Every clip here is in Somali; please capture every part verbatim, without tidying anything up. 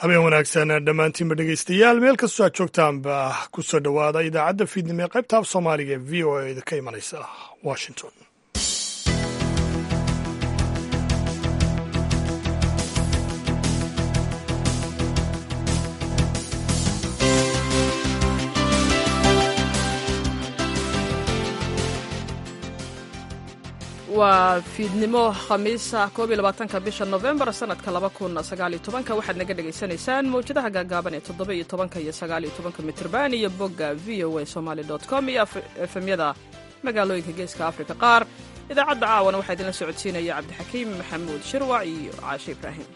habeen wanaagsan dhammaantiinba dhegaystayaal meel kastoo aad joogtaanba ku soo dhowaada idaacadda fiidnimo ee qaybta af soomaaliga ee v o a ka imanaysa washington. waa fiidnimo khamiisa koob iyo labaatanka bisha nofembar sanadka laba kun sagaaliyo tobanka waxaad naga dhegaysanaysaan mawjadaha gaagaaban ee toddoba iyo tobanka iyo sagaaliyo tobanka mitrban iyo bogga v o a somaali dot com iyo efemyada magaalooyinka geeska afrika qaar. idaacadda caawana waxaa idinla socodsiinaya cabdixakiim maxamuud shirwac iyo caashe ibraahim.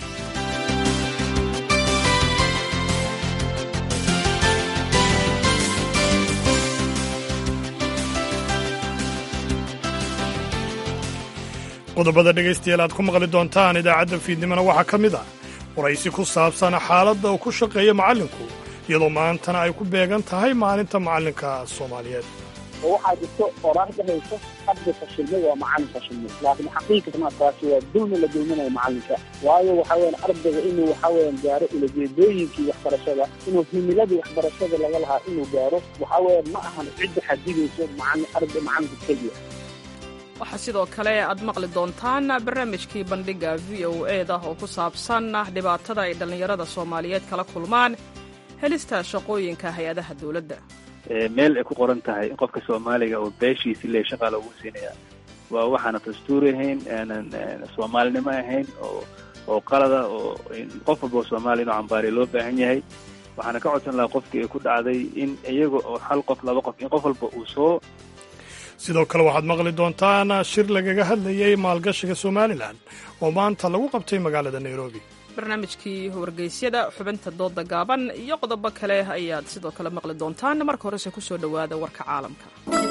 qodobada dhegaystayaal aad ku maqli doontaan idaacadda fiidnimona waxaa ka mid ah waraysi ku saabsan xaaladda uu ku shaqeeya macallinku iyadoo maantana ay ku beegan tahay maalinta macallinka soomaaliyeed. waxaa jirto oraar dhahaysa arday fashilmay waa macallin fashilmay, laakiin xaqiiqatan taasi waa dulmi la dulminayo macallinka. waayo waxaa weeyaan ardayga inuu waxaa weeyaan gaaro ulajeedooyinkii waxbarashada, inuu himiladii waxbarashada laga lahaa inuu gaaro, waxaa weeyaan ma ahan cidda xadidayso macallin arday macallinka keliya. waxaa sidoo kale aad maqli doontaan barnaamijkii bandhigga v o eda oo ku saabsan dhibaatada ay dhallinyarada soomaaliyeed kala kulmaan helista shaqooyinka hay-adaha dowladda. meel ay ku qoran tahay in qofka soomaaliga oo beeshiisi le shaqaa loogu siinaya waa waxaana dastuuri ahayn, aanan soomaalinimo ahayn, oo oo qalada, oo qof walba oo soomaaliya inuu cambaariya loo baahan yahay. waxaana ka codsan lahaa qofkii ay ku dhacday in iyaga oo hal qof laba qof in qof walba uu soo. sidoo kale waxaad maqli doontaan shir lagaga hadlayay maalgashiga somalilan oo maanta lagu qabtay magaalada nairobi. barnaamijkii wargeysyada, xubinta dooda gaaban iyo qodobo kale ayaad sidoo kale maqli doontaan. marka horese ku soo dhowaada warka caalamka.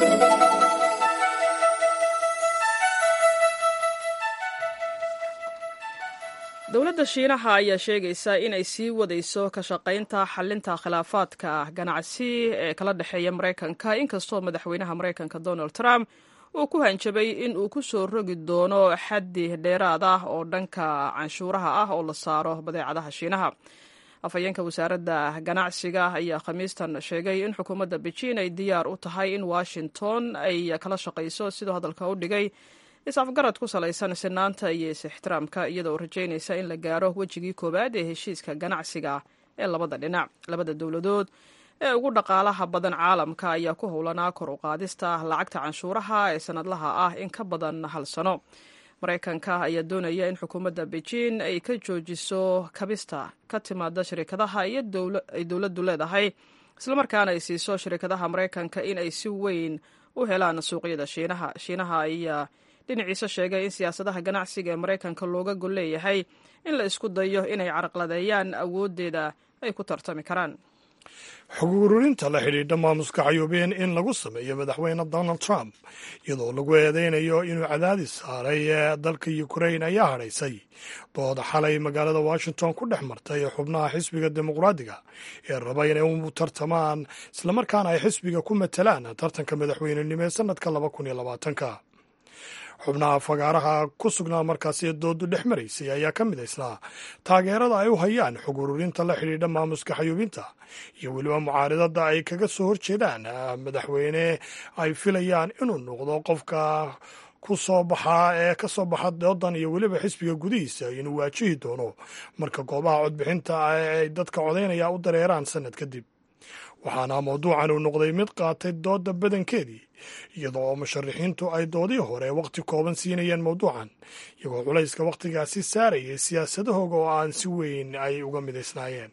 dowladda shiinaha ayaa sheegaysa inay sii wadayso ka shaqaynta xalinta khilaafaadka ganacsi ee kala dhexeeya maraykanka, inkastoo madaxweynaha maraykanka donald trump uu ku hanjabay in uu ku soo rogi doono xaddi dheeraad ah oo dhanka canshuuraha ah oo la saaro badeecadaha shiinaha. afhayeenka wasaaradda ganacsiga ayaa khamiistan sheegay in xukuumadda beijing ay diyaar u tahay in washington ay kala shaqayso siduu hadalka u dhigay is-afgarad ku salaysan sinaanta iyo is-ixtiraamka, iyadoo rajaynaysa in la gaaro wejigii koowaad ee heshiiska ganacsiga ee labada dhinac. labada dowladood ee ugu dhaqaalaha badan caalamka ayaa ku howlanaa kor u qaadista lacagta canshuuraha ee sanadlaha ah in ka badan hal sano. maraykanka ayaa doonaya in xukuumadda beijing ay ka joojiso kabista ka timaada shirikadaha iyo ay dowladdu leedahay, islamarkaana ay siiso shirikadaha maraykanka in ay si weyn u helaan suuqyada shiinaha. shiinaha ayaa dhinaciisa sheegay in siyaasadaha ganacsiga ee maraykanka looga gol leeyahay in la isku dayo inay carqaladeeyaan awooddeeda ay ku tartami karaan. xog ururinta la xidhiidha maamuska xayuubeen in lagu sameeyo madaxweyne donald trump iyadoo lagu eedeynayo inuu cadaadis saaray dalka ukrain ayaa hadhaysay dooda xalay magaalada washington ku dhex martay xubnaha xisbiga dimuqraadiga ee raba inay u tartamaan islamarkaana ay xisbiga ku matalaan tartanka madaxweynenimo ee sanadka laba kun iyo labaatanka. xubnaha fagaaraha ku sugnaa markaasi doodu dhex maraysay ayaa ka mid isnaa taageerada ay u hayaan xog ururinta la xidhiidha maamuska xayuubinta iyo weliba mucaaridada ay kaga soo horjeedaan madaxweyne ay filayaan inuu noqdo qofka ku soo baxaa ee ka soo baxa doodan iyo weliba xisbiga gudihiisa inuu waajihi doono marka goobaha codbixinta ay dadka codaynaya u dareeraan sanad kadib. waxaana mawduucan uu noqday mid qaatay dooda badankeedii iyadoo musharaxiintu ay doodii hore wakhti kooban siinayeen mawduucan, iyagoo culayska wakhtigaasi saarayay siyaasadahooga oo aan si weyn ay uga midaysnaayeen.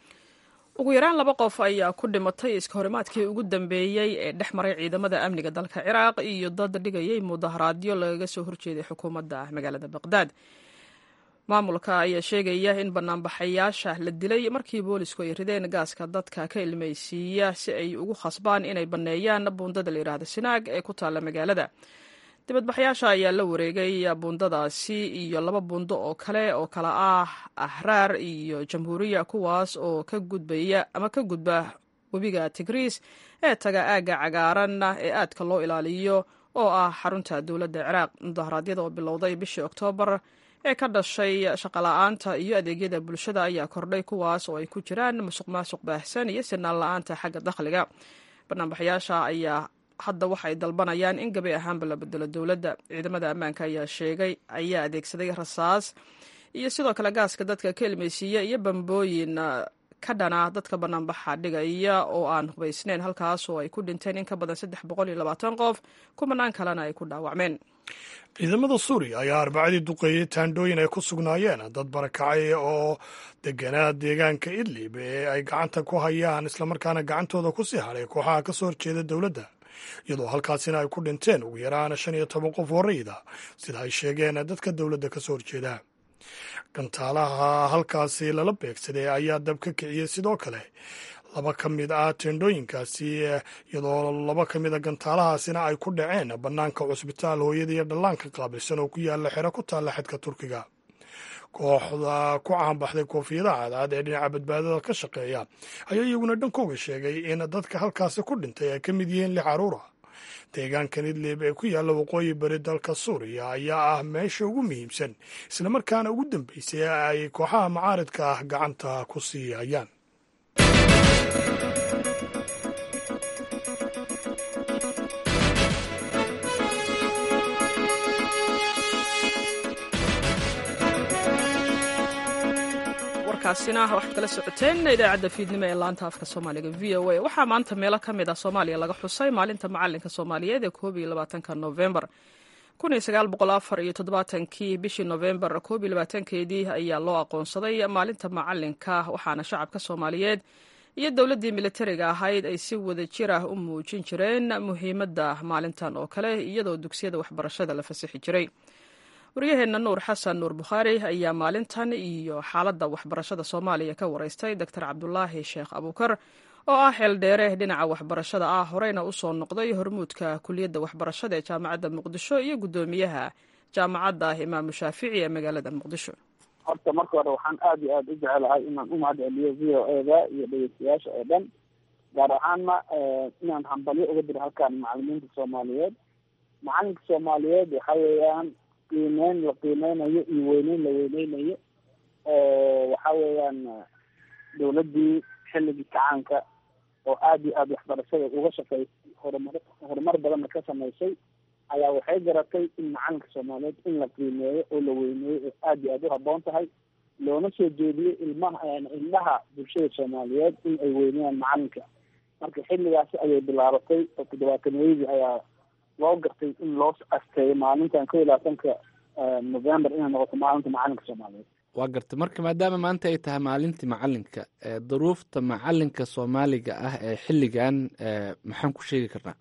ugu yaraan laba qof ayaa ku dhimatay iska horimaadkii ugu dambeeyey ee dhex maray ciidamada amniga dalka ciraaq iyo dad dhigayay mudaharaadyo lagaga soo horjeeday xukuumadda magaalada baqdaad. maamulka ayaa sheegaya in banaanbaxayaasha la dilay markii boolisku ay rideen gaaska dadka ka ilmaysiiya si ay ugu khasbaan inay banneeyaan buundada la yidhaahda sinaag ee ku taalla magaalada. dibadbaxayaasha ayaa la wareegay buundadaasi iyo laba buundo oo kale oo kala ah ahraar iyo jamhuuriya, kuwaas oo ka gudbaya ama ka gudba webiga tigriis ee taga aagga cagaaran ee aadka loo ilaaliyo oo ah xarunta dowladda ciraaq. mudaharaadyada oo bilowday bishii oktoobar ee ka dhashay shaqola'aanta iyo adeegyada bulshada ayaa kordhay, kuwaas oo ay ku jiraan musuq maasuq baahsan iyo sinaan la-aanta xagga dakhliga. banaanbaxayaasha ayaa hadda waxay dalbanayaan in gabi ahaanba la bedelo dowladda. ciidamada ammaanka ayaa sheegay ayaa adeegsaday rasaas iyo sidoo kale gaaska dadka ka ilmaysiiya iyo bambooyin ka dhana dadka banaanbaxa dhigaya oo aan hubaysnayn, halkaas oo ay ku dhinteen in ka badan saddex boqol iyo labaatan qof, kumanaan kalena ay ku dhaawacmeen. ciidamada suuriya ayaa arbacadii duqeeyey taandhooyin ay ku sugnaayeen dad barakacay oo deganaa deegaanka idlib ee ay gacanta ku hayaan, islamarkaana gacantooda ku sii hadhay kooxaha ka soo horjeeda dowladda, iyadoo halkaasina ay ku dhinteen ugu yaraan shan iyo toban qof oo rayida, sida ay sheegeen dadka dowladda ka soo horjeeda. gantaalaha halkaasi lala beegsaday ayaa dab ka kiciyey sidoo kale laba ka mid ah teendhooyinkaasi, iyadoo laba ka mid a gantaalahaasina ay ku dhaceen bannaanka cusbitaal hooyada iyo dhallaanka qaabilsan oo ku yaalla xero ku taalla xadka turkiga. kooxda ku caanbaxday koofiyadaha cadcad ee dhinaca badbaadada ka shaqeeya ayaa iyaguna dhankooga sheegay in dadka halkaasi ku dhintay ay ka mid yihiin lix caruur ah. deegaankan idlib ee ku yaalla waqooyi bari dalka suuriya ayaa ah meesha ugu muhiimsan islamarkaana ugu dambeysay ee ay kooxaha macaaridka ah gacanta ku sii hayaan. warkaasina waxaad kala socoteen idaacadda fiidnimo ee laanta afka soomaaliga v o a. waxaa maanta meelo ka mid ah soomaaliya laga xusay maalinta macalinka soomaaliyeed ee koob iyo labaatanka noofembar kun iyo sagaal boqol afar iyo toddobaatankii bishii noofembar koob iyo labaatankeedii ayaa loo aqoonsaday maalinta macalinka, waxaana shacabka soomaaliyeed iyo dowladdii militariga ahayd ay si wada jir ah u muujin jireen muhiimadda maalintan oo kale, iyadoo dugsiyada waxbarashada la fasixi jiray. waryaheenna nuur xasan nuur bukhaari ayaa maalintan iyo xaaladda waxbarashada soomaaliya ka waraystay doctor cabdulaahi sheekh abuukar oo ah xeeldheere dhinaca waxbarashada ah, horeyna u soo noqday hormuudka kuliyadda waxbarashada ee jaamacadda muqdisho iyo guddoomiyaha jaamacadda imaamu shaafici ee magaalada muqdisho. horta marka hore waxaan aad iyo aada u jecelahay inaan u mahad celiyo v o eda iyo dhegeystayaasha oo dhan, gaar ahaanna inaan hambalyo uga diro halkaan macalimiinta soomaaliyeed. macalinka soomaaliyeed waxa weeyaan qiimeyn la qiimeynayo iyo weyneyn la weyneynayo. waxa weeyaan dowladdii xilligii kacaanka oo aad iyo aada waxbarashada uga shaqeysay, horumar horumar badanna ka samaysay, ayaa waxay garatay in macalinka soomaaliyeed in la qiimeeyo oo la weyneeyo oo aad iyo aada u habboon tahay, loona soo jeediyo ilmaha indhaha bulshada soomaaliyeed in ay weyneeyaan macalinka. marka xilligaasi ayay bilaabatay oo toddobaatanweydii ayaa loo gartay in loo asteeyo maalintan kow iyo labaatanka november inay noqoto maalinta macalinka soomaaliyeed. waa gartay. marka maadaama maanta ay tahay maalintii macalinka, duruufta macalinka soomaaliga ah ee xilligan maxaan ku sheegi karnaa?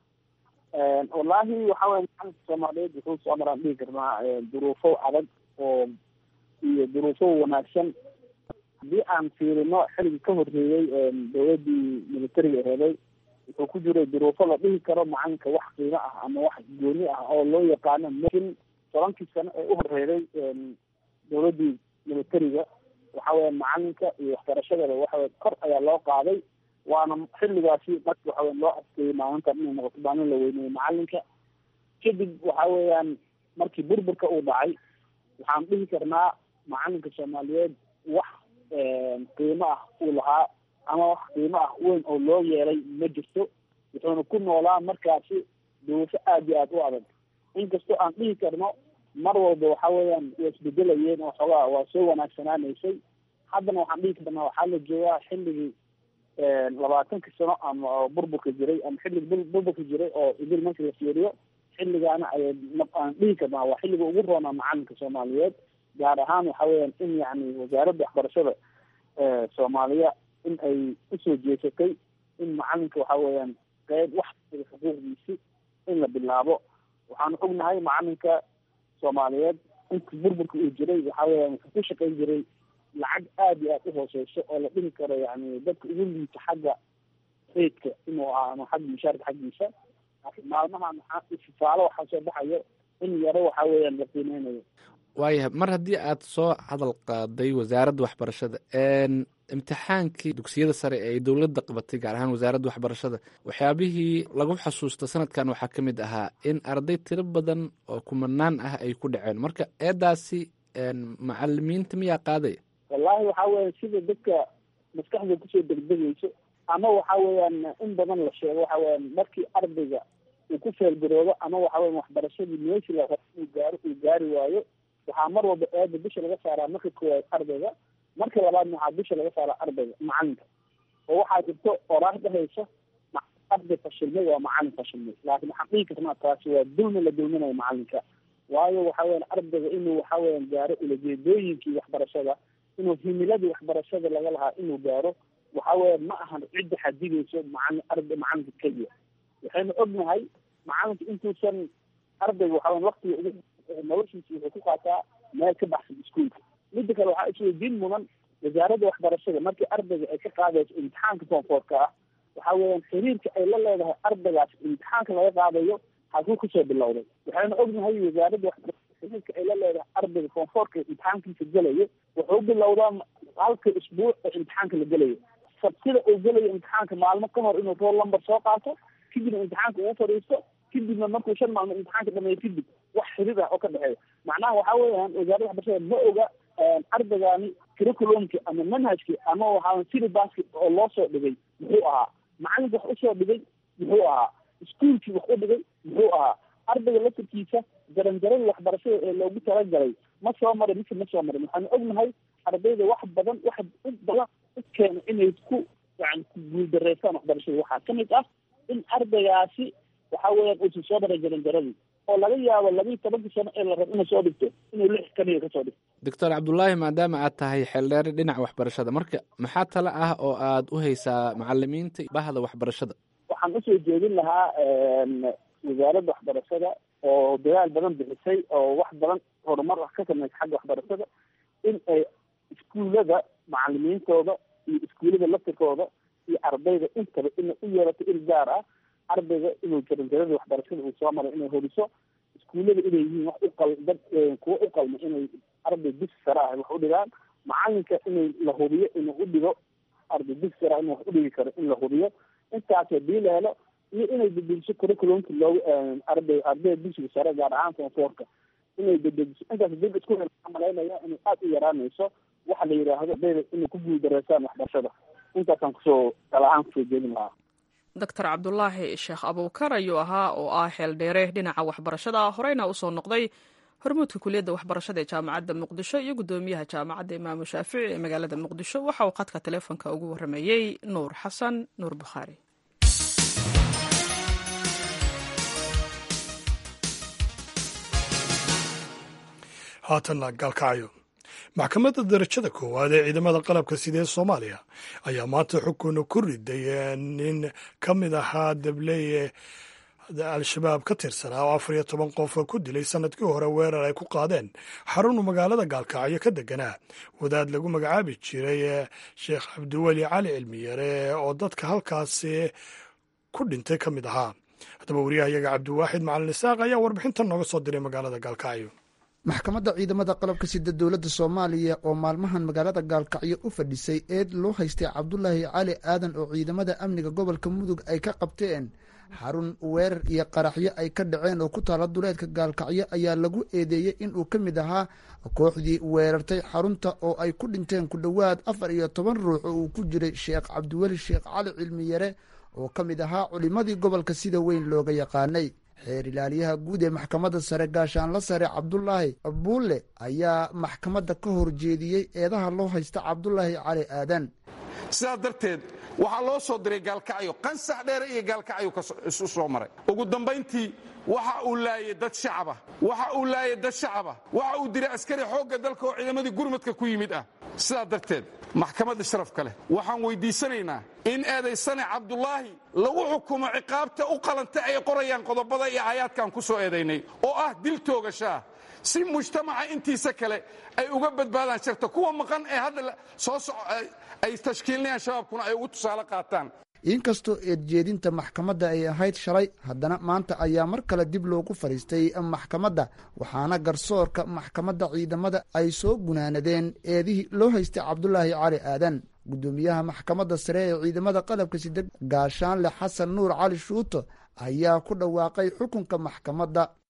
wallaahi waxa weye macalinka soomaaliyeed wuxuu soo maraan dhihi karnaa duruufo adag oo iyo duruufo wanaagsan. haddii aan fiirino xilligii ka horreeyey dowladdii militariga aheeday, wuxuu ku jiray duruufo la dhihi karo macalinka wax qiimo ah ama wax gooni ah oo loo yaqaano. laakiin tobankii sano ee u horreeyay dowladdii militariga waxa weya macalinka iyo waxbarashadaba waxawey kor ayaa loo qaaday, waana xilligaasi marki waxaweya loo adkeeyey maalintan inay noqoto maalin la weyneeyey macalinka. kadib waxa weeyaan markii burburka uu dhacay, waxaan dhihi karnaa macalinka soomaaliyeed wax qiimo ah uu lahaa ama wax qiimo ah weyn oo loo yeelay ma jirto. wuxuuna ku noolaa markaasi duruufo aad iyo aada u adag, inkastoo aan dhihi karno mar walba waxa weeyaan way isbedelayeen oo xoogaa waa soo wanaagsanaanaysay. haddana waxaan dhihi karnaa waxaa la joogaa xilligii labaatanka sano ama burburka jiray ama xilligii burburka jiray oo idil markii la fiiriyo, xilligaana ayay aan dhihi karnaa waa xilliga ugu roonaa macalinka soomaaliyeed. gaar ahaan waxa weeyaan in yacni wasaaradda waxbarashada soomaaliya in ay usoo jeesatay in macalinka waxa weeyaan qeyb wax xuquuqdiisi in la bilaabo. waxaanu ognahay macalinka soomaaliyeed intii burburka uu jiray waxa weeyaan wuxuu ku shaqayn jiray lacag aad iyo aada u hooseyso oo la dhihi karo yani dadka ugu liita xagga eydka inuu ah ama xagga mushaarka xaggiisa. laakiin maalmahan waxaa istifaalo waxaa soo baxayo in yaro waxa weeyaan la qiimeynayo. waayahay, mar haddii aad soo hadal qaaday wasaaradda waxbarashada, imtixaankii dugsiyada sare ee dowladda qabatay gaar ahaan wasaaradda waxbarashada, waxyaabihii lagu xasuusta sanadkan waxaa ka mid ahaa in arday tiro badan oo kumanaan ah ay ku dhaceen. marka eedaasi macalimiinta miyaa qaadaya? wallahi waxa weya sida dadka maskaxda kusoo degdegayso ama waxa weeyaan in badan la sheego waxa weyaan markii ardayga uu ku feelgaroobo ama waxa weya waxbarashadii meeshii la rabo uu gaaro uu gaari waayo waxaa mar walba eeda bisha laga saaraa marka koowaad ardayga, marka labaadna waxaa bisha laga saaraa ardayga macalinka. oo waxaa jirto oraah dhahaysa arday fashilmay waa macalin fashilmay, laakin xaqiiqatan taasi waa dulmi la dulminayo macalinka. waayo waxa weyan ardayga inuu waxa weyan gaaro ulajeedooyinkii waxbarashada, inuu himiladii waxbarashada laga lahaa inuu gaaro, waxa weya ma ahan cidda xadigayso macalin arday macalinka keliya. waxaynu ognahay macalinka intuusan ardayga waxa weyan waktiga ugu noloshiisa wuxuu ku qaataa meel ka baxsan iskuolka. mida kale waxaa isweydiin mudan wasaaradda waxbarashada markii ardayga ay ka qaadayso imtixaanka foomfoorka ah, waxa weeyaan xiriirka ay la leedahay ardaygaas imtixaanka laga qaadayo halkuu kasoo bilowday. waxaynu ognahay wasaaradda waxbarashada xiriirka ay la leedahay ardayga foomfoorka imtixaankiisa gelayo wuxuu bilowdaa halka isbuuc ee imtixaanka la gelayo. sabtida uu gelayo imtixaanka maalmo ka hor inuu roll number soo qaato, kadibna imtixaanka ugu fadhiisto, kadibna markuu shan maalmood imtixaanka dhameeyo kadib wax xiriir ah oo ka dhexeeya. macnaha waxa weeyaan wasaaradda waxbarashada ma oga ardaygaani curriculumki ama manhajki ama waxaa syllabuski oo loo soo dhigay muxuu ahaa, macalinka wax usoo dhigay muxuu ahaa, iskuolkii wax u dhigay muxuu ahaa, ardayga laftarkiisa jaranjarada waxbarashada ee loogu talagalay ma soo marin mise ma soo marin. waxaanu ognahay ardayda wax badan wax u badan u keena inay ku yani ku guuldareystaan waxbarashada. waxaa kamid ah in ardaygaasi waxa weeyaan uusan soo marin jaranjaradii oo laga yaabo labiiyi tobankii sano ee la rabo inay soo dhigto inuu lix kaniya kasoo dhigto. doctor cabdullaahi, maadaama aad tahay xeeldheere dhinaca waxbarashada, marka maxaa tale ah oo aad u haysaa macalimiinta bahda waxbarashada? waxaan usoo jeedin lahaa wasaaradda waxbarashada oo dadaal badan bixisay oo wax badan horumar ah ka sameysay xagga waxbarashada, in ay iskuullada macalimiintooda iyo iskuullada laftirkooda iyo ardayda intaba inay u yeelato il gaar ah ardayga inuu jaranjarada waxbarashada uu soo maray inay horiso. iskuullada inay yihiin wax uqal dad kuwa u qalma inay arday dugsi sare ah wax u dhigaan, macalinka inay la hubiyo inuu u dhigo arday dugsi sare inuu wax u dhigi karo in la hubiyo. intaas hadii la helo iyo inay bedeliso curriculumka loogu arday ardayda dugsiga sare gaar ahaan foomfoorka inay bedeliso. intaas hadii isku malaynaya inay aad u yaraanayso waxa la yidhaahdo ardayda inay ku guuldareysaan waxbarashada. intaasaan kusoo dalahaan kusoo jeedin lahaa. doctor cabdulaahi sheekh abuukar ayuu ahaa oo ah xeeldheere dhinaca waxbarashada, horeyna usoo noqday hormuudka kuliyadda waxbarashada ee jaamacadda muqdisho iyo guddoomiyaha jaamacadda imaamu shaafici ee magaalada muqdisho. waxa uu khadka teleefonka ugu warameeyey nuur xasan nuur bukhaari. haatanna gaalkacyo. maxkamadda darajada koowaad ee ciidamada qalabka sida ee soomaaliya ayaa maanta xukun ku riday nin ka mid ahaa dableye al-shabaab ka tirsanaa oo afar iyo toban qof ku dilay sanadkii hore weerar ay ku qaadeen xarunu magaalada gaalkacyo ka deganaa wadaad lagu magacaabi jiray sheekh cabdiweli cali cilmiyare oo dadka halkaasi ku dhintay ka mid ahaa. haddaba wariyahayaga cabdiwaaxid macalin isaaq ayaa warbixintan nooga soo diray magaalada gaalkacyo. maxkamadda ciidamada qalabka sida dowladda soomaaliya oo maalmahan magaalada gaalkacyo u fadhisay eed loo haystay cabdulaahi cali aadan oo ciidamada amniga gobolka mudug ay ka qabteen xarun weerar iyo qaraxyo ay ka dhaceen oo ku taala duleedka gaalkacyo ayaa lagu eedeeyey inuu ka mid ahaa kooxdii weerartay xarunta oo ay ku dhinteen ku dhowaad afar iyo toban ruux oo uu ku jiray sheekh cabdiweli sheekh cali cilmiyare oo ka mid ahaa culimmadii gobolka sida weyn looga yaqaanay. xeer ilaaliyaha guud ee maxkamadda sare gaashaanla sare cabdulaahi buulle ayaa maxkamadda ka horjeediyey eedaha loo haysta cabdulaahi cali aadan. sidaa darteed waxaa loo soo diray gaalkacyo, qansax dheere iyo gaalkacyo isu soo maray. ugu dambayntii waxa uu laayay dad shacaba waxa uu laayay dad shacaba waxa uu diray askari xoogga dalka oo ciidamadii gurmadka ku yimid ah. sidaa darteed maxkamadda sharafka leh waxaan weydiisanaynaa in eedaysane cabdulaahi lagu xukumo ciqaabta u qalanta ay qorayaan qodobada iyo aayaadkan ku soo eedaynay oo ah dil toogashaah, si mujtamaca intiisa kale ay uga badbaadaan sharta kuwa maqan ee hadda soo soco ay tashkiilinayaan shabaabkuna ay ugu tusaale qaataan. inkastoo eedjeedinta maxkamadda ay ahayd shalay, haddana maanta ayaa mar kale dib loogu fadhiistay maxkamadda, waxaana garsoorka maxkamadda ciidamada ay soo gunaanadeen eedihii loo haystay cabdulaahi cali aadan. guddoomiyaha maxkamadda sare ee ciidamada qalabka sida gaashaanle xasan nuur cali shuuto ayaa ku dhawaaqay xukunka maxkamadda.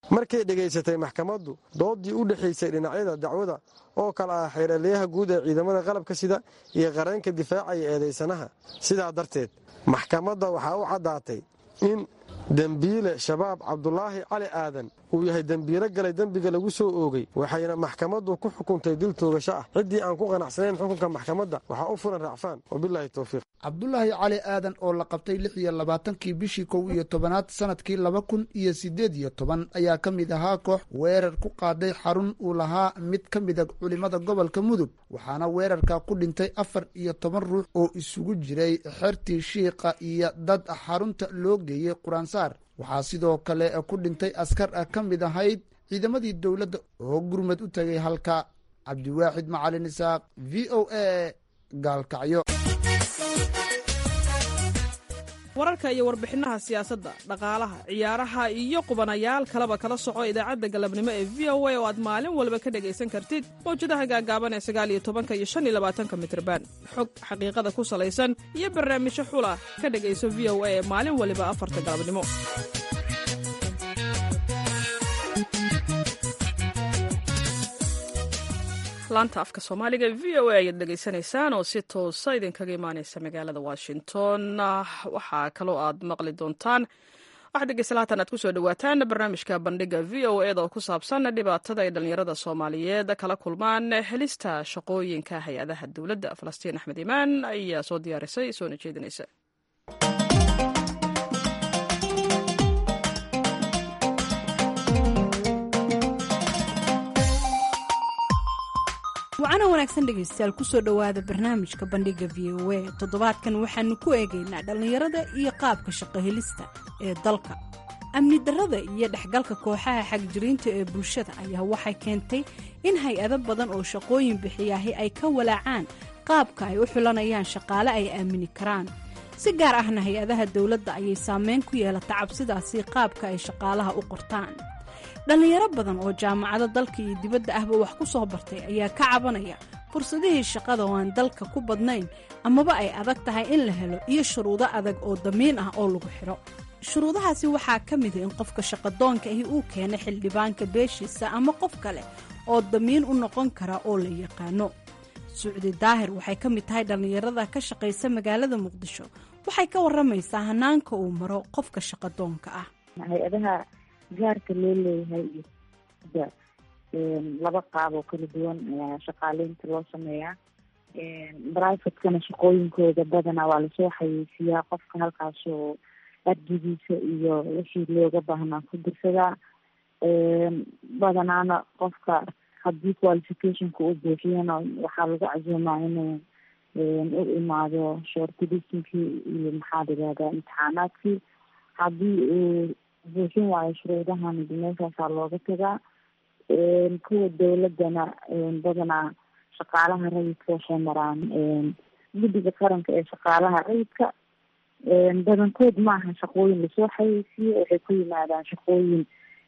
markay dhegaysatay maxkamaddu doodii u dhexaysay dhinacyada dacwada oo kale ah xeeraliyaha guud ee ciidamada qalabka sida iyo qareenka difaacaya eedaysanaha. sidaa darteed maxkamadda waxaa u caddaatay in dembiile shabaab cabdulaahi cali aadan uu yahay dembiilo galay dembiga lagu soo oogay, waxayna maxkamaddu ku xukuntay dil toogasho ah. ciddii aan ku qanacsanayn xukunka maxkamadda waxaa u furan racfaan. wabilaahi towfiiq. cabdulaahi cali aadan oo la qabtay lix iyo labaatankii bishii kow iyo tobanaad sanadkii laba kun iyo sideed iyo toban ayaa ka mid ahaa koox weerar ku qaaday xarun uu lahaa mid ka mid a culimmada gobolka mudug, waxaana weerarka ku dhintay afar iyo toban ruux oo isugu jiray xertii shiiqa iyo dad xarunta loo geeyey quraansaar. waxaa sidoo kale ku dhintay askar ah ka mid ahayd ciidamadii dowladda oo gurmad u tagay halka. cabdiwaaxid macalin isaaq, v o a, gaalkacyo. wararka iyo warbixinaha siyaasadda, dhaqaalaha, ciyaaraha iyo qubanayaal kaleba kala soco idaacadda galabnimo ee v o a oo aad maalin walba ka dhegaysan kartid mawjadaha gaagaaban ee sagaal iyo tobanka iyo shan iyo labaatanka mitirban. xog xaqiiqada ku salaysan iyo barnaamijyo xula ka dhegayso v o a ee maalin waliba afarta galabnimo. laanta afka soomaaliga v o a ayaad dhegaysanaysaan oo si toosa idinkaga imaanaysa magaalada washington. waxaa kaloo aad maqli doontaan waxaad dhegeysta laatan aad kusoo dhawaataan barnaamijka bandhiga v o eda oo ku saabsan dhibaatada ay dhallinyarada soomaaliyeed kala kulmaan helista shaqooyinka hay-adaha dowladda. falastiin axmed imaan ayaa soo diyaarisay soona jeedinaysa. wacana wanaagsan dhegaystayaal kusoo dhowaada barnaamijka bandhiga v o a. toddobaadkan waxaanu ku eegaynaa dhallinyarada iyo qaabka shaqo helista ee dalka. amni darrada iyo dhexgalka kooxaha xagjiriinta ee bulshada ayaa waxay keentay in hay-ado badan oo shaqooyin bixiyaahi ay ka walaacaan qaabka ay u xulanayaan shaqaale ay aamini karaan. si gaar ahna hay-adaha dowladda ayay saameyn ku yeelata cabsidaasi qaabka ay shaqaalaha u qortaan. dhallinyaro badan oo jaamacado dalka iyo dibadda ahba wax ku soo bartay ayaa ka cabanaya fursadihii shaqada oo aan dalka ku badnayn amaba ay adag tahay in la helo iyo shuruudo adag oo damiin ah oo lagu xidho. shuruudahaasi waxaa ka mida in qofka shaqadoonka ahi uu keena xildhibaanka beeshiisa ama qof kale oo damiin u noqon kara oo la yaqaano. sucdi daahir waxay ka mid tahay dhallinyarada ka shaqaysa magaalada muqdisho. waxay ka waramaysaa hanaanka uu maro qofka shaqadoonka ah. gaarka loo leeyahay laba qaab oo kala duwan ayaa shaqaaleynta loo sameeyaa. brivatekana shaqooyinkooda badanaa waa lasoo xayeysiiyaa, qofka halkaas oo arjigiisa iyo wixii looga baahnaa ku dirsadaa. badanaana qofka haddii qualificationka u buuxiyana waxaa lagu casuumaa inuu u imaado shortlistinkii iyo maxaa dhigahdaa imtixaanaadkii. haddii uu buuxin waayo shuruudahan meeshaasaa looga tagaa. kuwa dowladana badanaa shaqaalaha rayidka waxay maraan guddiga qaranka ee shaqaalaha rayidka. badankood maaha shaqooyin lasoo xayeysiiyo, waxay ku yimaadaan shaqooyin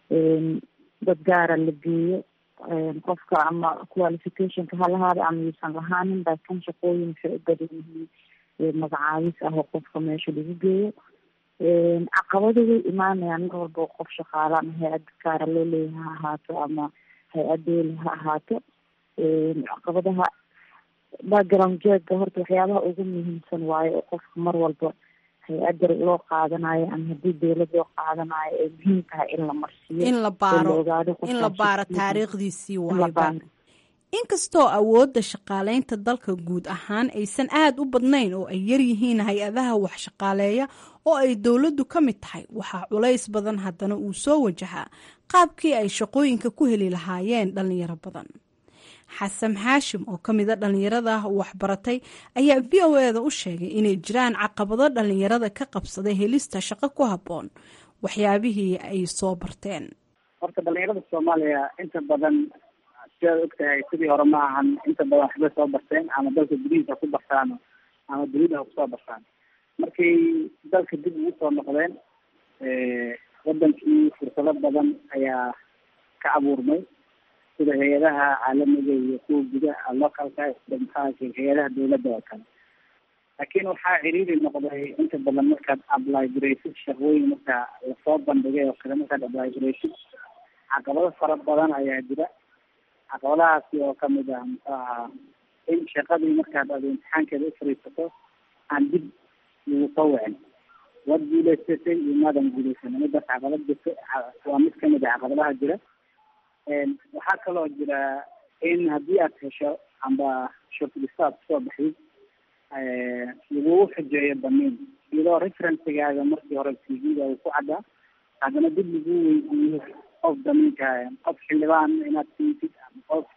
dad gaara la geeyo. qofka ama qualificationka halahaada ama yuusan lahaanin, laakiin shaqooyin waxay u badan yihiin magacaabis ah oo qofka meesha lagu geeyo. caqabada way imaanayaan mar walba qof shaqaala ama hay-ad gaara loo leeyahay ha ahaato ama hay-ad dooli ha ahaato. caqabadaha background jeega horta waxyaabaha ugu muhiimsan waayo oo qofka mar walba hay-adda loo qaadanayo ama haddii dowlad loo qaadanayo ay muhiim tahay in la marsiiyo, in la baaro in la baaro taariikhdiisii waayba. inkastoo awoodda shaqaaleynta dalka guud ahaan aysan aad u badnayn oo ay yaryihiin hay-adaha wax shaqaaleeya oo ay dowladdu ka mid tahay, waxaa culays badan haddana uu soo wajahaa qaabkii ay shaqooyinka ku heli lahaayeen dhallinyaro badan. xasan xaashim oo ka mida dhallinyarada waxbaratay ayaa v o eda u sheegay inay jiraan caqabado dhallinyarada ka qabsaday helista shaqo ku habboon waxyaabihii ay soo barteen. horta dhallinyarada soomaaliya inta badan sidaad ogtahay sidii hore ma ahan. inta badan waxbay soo barteen ama dalka gudihiisa ku bartaan ama dunida kusoo bartaan. markay dalka dib ugu soo noqdeen wadankii fursado badan ayaa ka abuurmay, sida hay-adaha caalamiga iyo kuwa gudaha localka maxaa hay-adaha dowladda oo kale. laakiin waxaa ciriiri noqday inta badan markaad apply garaysid shaqooyin marka lasoo bandhigay oo kale markaad apply garaysid caqabado fara badan ayaa jira. caqabadahaasi oo kamid ah muxuu ahaa in shaqadii markaad aad imtixaankeeda u fariisato aan dib lagu soo wicin, waad guulaysatay iyo maadan guulaysanin. midaas caqabad jirta waa mid kamid ah caqabadaha jira. waxaa kaloo jira in haddii aad hesho amba shortlist aad kusoo baxdid lagugu xujeeyo damiin, iyadoo referencegaaga markii hore c v-ga uu ku caddaa, haddana dib lagu weydiiyo qof damiinka, qof xildhibaan inaad siintid, ama qof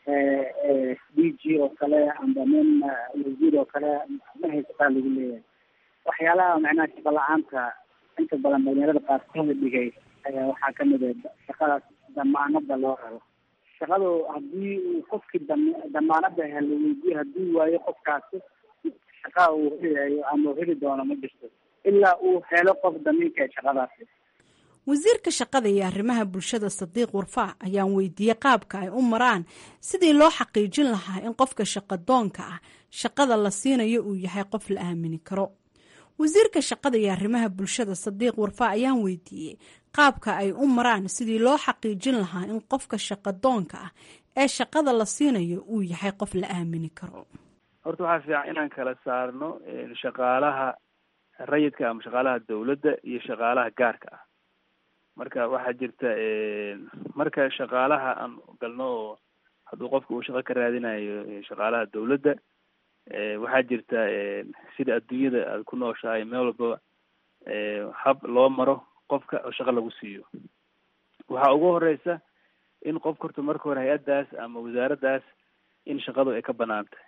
d g oo kale amba nin wasiir oo kale ma haysataa lagu leeyahay. waxyaalaha macnaha shaqa la-aanta inta badan dhalinyarada qaarkooda dhigay ayaa waxaa kamid ah shaqadaas damaanada loo rabo. shaqadu haddii uu qofkii dam damaanada helo weydiiyo, haddii waayo qofkaasi shaqa uu helayo ama heli doono ma jirto ilaa uu helo qof damiinka ee shaqadaasi. wasiirka shaqada iyo arrimaha bulshada Sadiiq Warfaa ayaan weydiiyey qaabka ay u maraan sidii loo xaqiijin lahaa in qofka shaqadoonka ah shaqada la siinayo uu yahay qof la aamini karo. wasiirka shaqada iyo arrimaha bulshada Sadiiq Warfaa ayaan weydiiyey qaabka ay u maraan sidii loo xaqiijin lahaa in qofka shaqadoonka ah ee shaqada la siinayo uu yahay qof la aamini karo. horta waxaa fiican inaan kala saarno shaqaalaha rayidka ama shaqaalaha dawladda iyo shaqaalaha gaarka ah. marka waxaa jirta marka shaqaalaha aan galno oo hadduu qofka uu shaqo ka raadinayo shaqaalaha dawladda, waxaa jirta sida adduunyada aad ku nooshahay meel walba hab loo maro qofka oo shaqo lagu siiyo. waxaa ugu horeysa in qofka horta marka hore hay-addaas ama wasaaraddaas in shaqadu ay ka banaan tahay.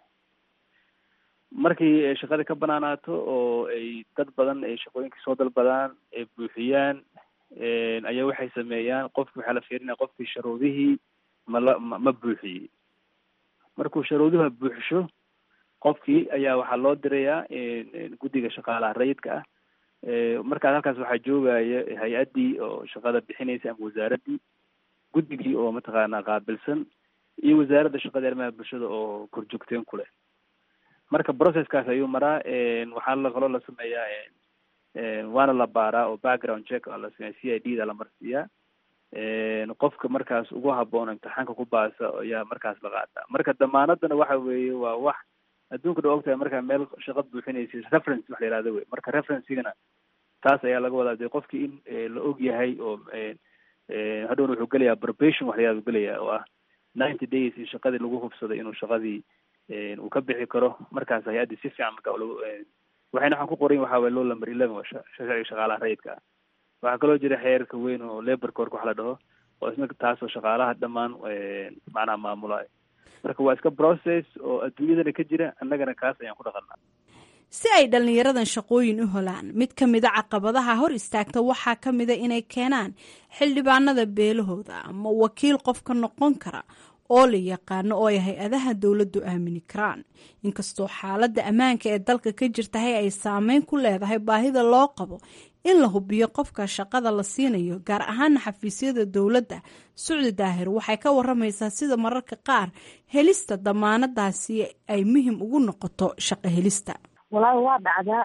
markii shaqada ka banaanaato oo ay dad badan ay shaqooyinka soo dalbadaan ay buuxiyaan, ayaa waxay sameeyaan qofki waxaa la fiirinaya qofkii sharuudihii mala ma ma buuxiyey. markuu sharuuduha buuxisho qofkii ayaa waxaa loo dirayaa guddiga shaqaalaha rayidka ah. markaas halkaas waxaa joogaya hay-addii oo shaqada bixinaysa ama wasaaraddii, guddigii oo mataqaanaa qaabilsan, iyo wasaaradda shaqada arrimaha bulshada oo korjoogteen ku leh. marka processkaas ayuu maraa. waxaa la kaloo la sameeyaa waana la baaraa oo background check oo la sameeya c I d da la marsiiyaa. qofka markaas ugu habboon imtixaanka ku baasa ayaa markaas la qaataa. marka damaanadana waxa weeye waa wax adduunka dha ogtahay markaa meel shaqo buuxinaysa reference wax la yihahdo wey. marka referencigana taas ayaa laga wadaa de qofkii in la og yahay oo hadhowna wuxuu gelayaa probation wax la yihahdo gelaya oo ah ninety days in shaqadii lagu hubsaday inuu shaqadii uu ka bixi karo. markaas hay-addii si fiican marka waxayna waxaan ku qoran waxaa waye law number eleven waa sharciga shaqaalaha rayidka ah. waxaa kaloo jira xeerka weyn oo labor cork wax la dhaho oo isna taasoo shaqaalaha dhammaan macnaha maamulayo. marka waa iska process oo adduunyadana ka jira, annagana kaas ayaan ku dhaqanaa. si ay dhallinyaradan shaqooyin u helaan, mid ka mida caqabadaha hor istaagta waxaa ka mida inay keenaan xildhibaanada beelahooda ama wakiil qofka noqon kara oo la yaqaano oo ay hay-adaha dowladdu aamini karaan. inkastoo xaaladda ammaanka ee dalka ka jirtahay ay saameyn ku leedahay baahida loo qabo in la hubiyo qofka shaqada la siinayo, gaar ahaana xafiisyada dowladda. Sucdi Daahir waxay ka waramaysaa sida mararka qaar helista damaanadaasi ay muhiim ugu noqoto shaqo helista. walaahi waa dhacdaa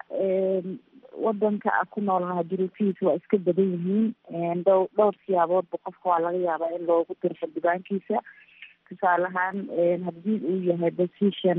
wadanka a ku noolnaha duruufihiisa waa iska badan yihiin. dhow dhowr siyaaboodba qofka waa laga yaabaa in loogu diro xildhibaankiisa. tusaale ahaan haddii uu yahay position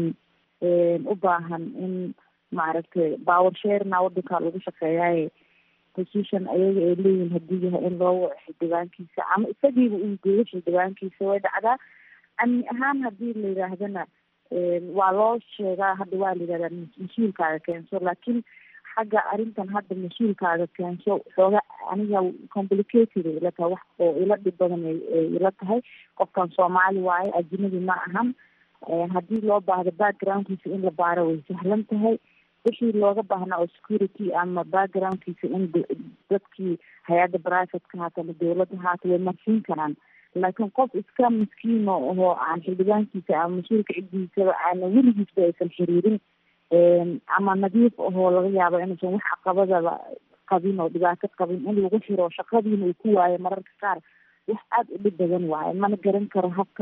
u baahan in maaragtay power sharena wadanka lagu shaqeeyaaye position ayaga ay leeyihin haddii yahay in loo waco xildhibaankiisa ama isagiiba uu geeyo xildhibaankiisa way dhacdaa. amni ahaan haddii la yidhaahdana waa loo sheegaa, hadda waa la yidhahdaa mas-uulkaaga keenso. laakiin xagga arrintan hadda mas-uulkaaga keenso xooga aniga complicated ay ila tahay, wax oo ila dhib badan ay ila tahay. qofkan soomaali waaye, ajnabi ma ahan. haddii loo baahdo backgroundkiisa in la baaro way sahlan tahay. wixii looga baahnaa oo security ama backgroundkiisa in dadkii hay-adda privateka haata ama dawladda haata way marsiin karaan. laakiin qof iska miskiino oo aan xildhibaankiisa ama mas-uulka ciddiisaba aana weligiisba aysan xiriirin ama nadiif ahoo laga yaabo inuusan wax caqabadaba qabin oo dhibaato qabin in lagu xiro shaqadiina uu ku waayo mararka qaar wax aada u dhib badan waaye. mana garan karo habka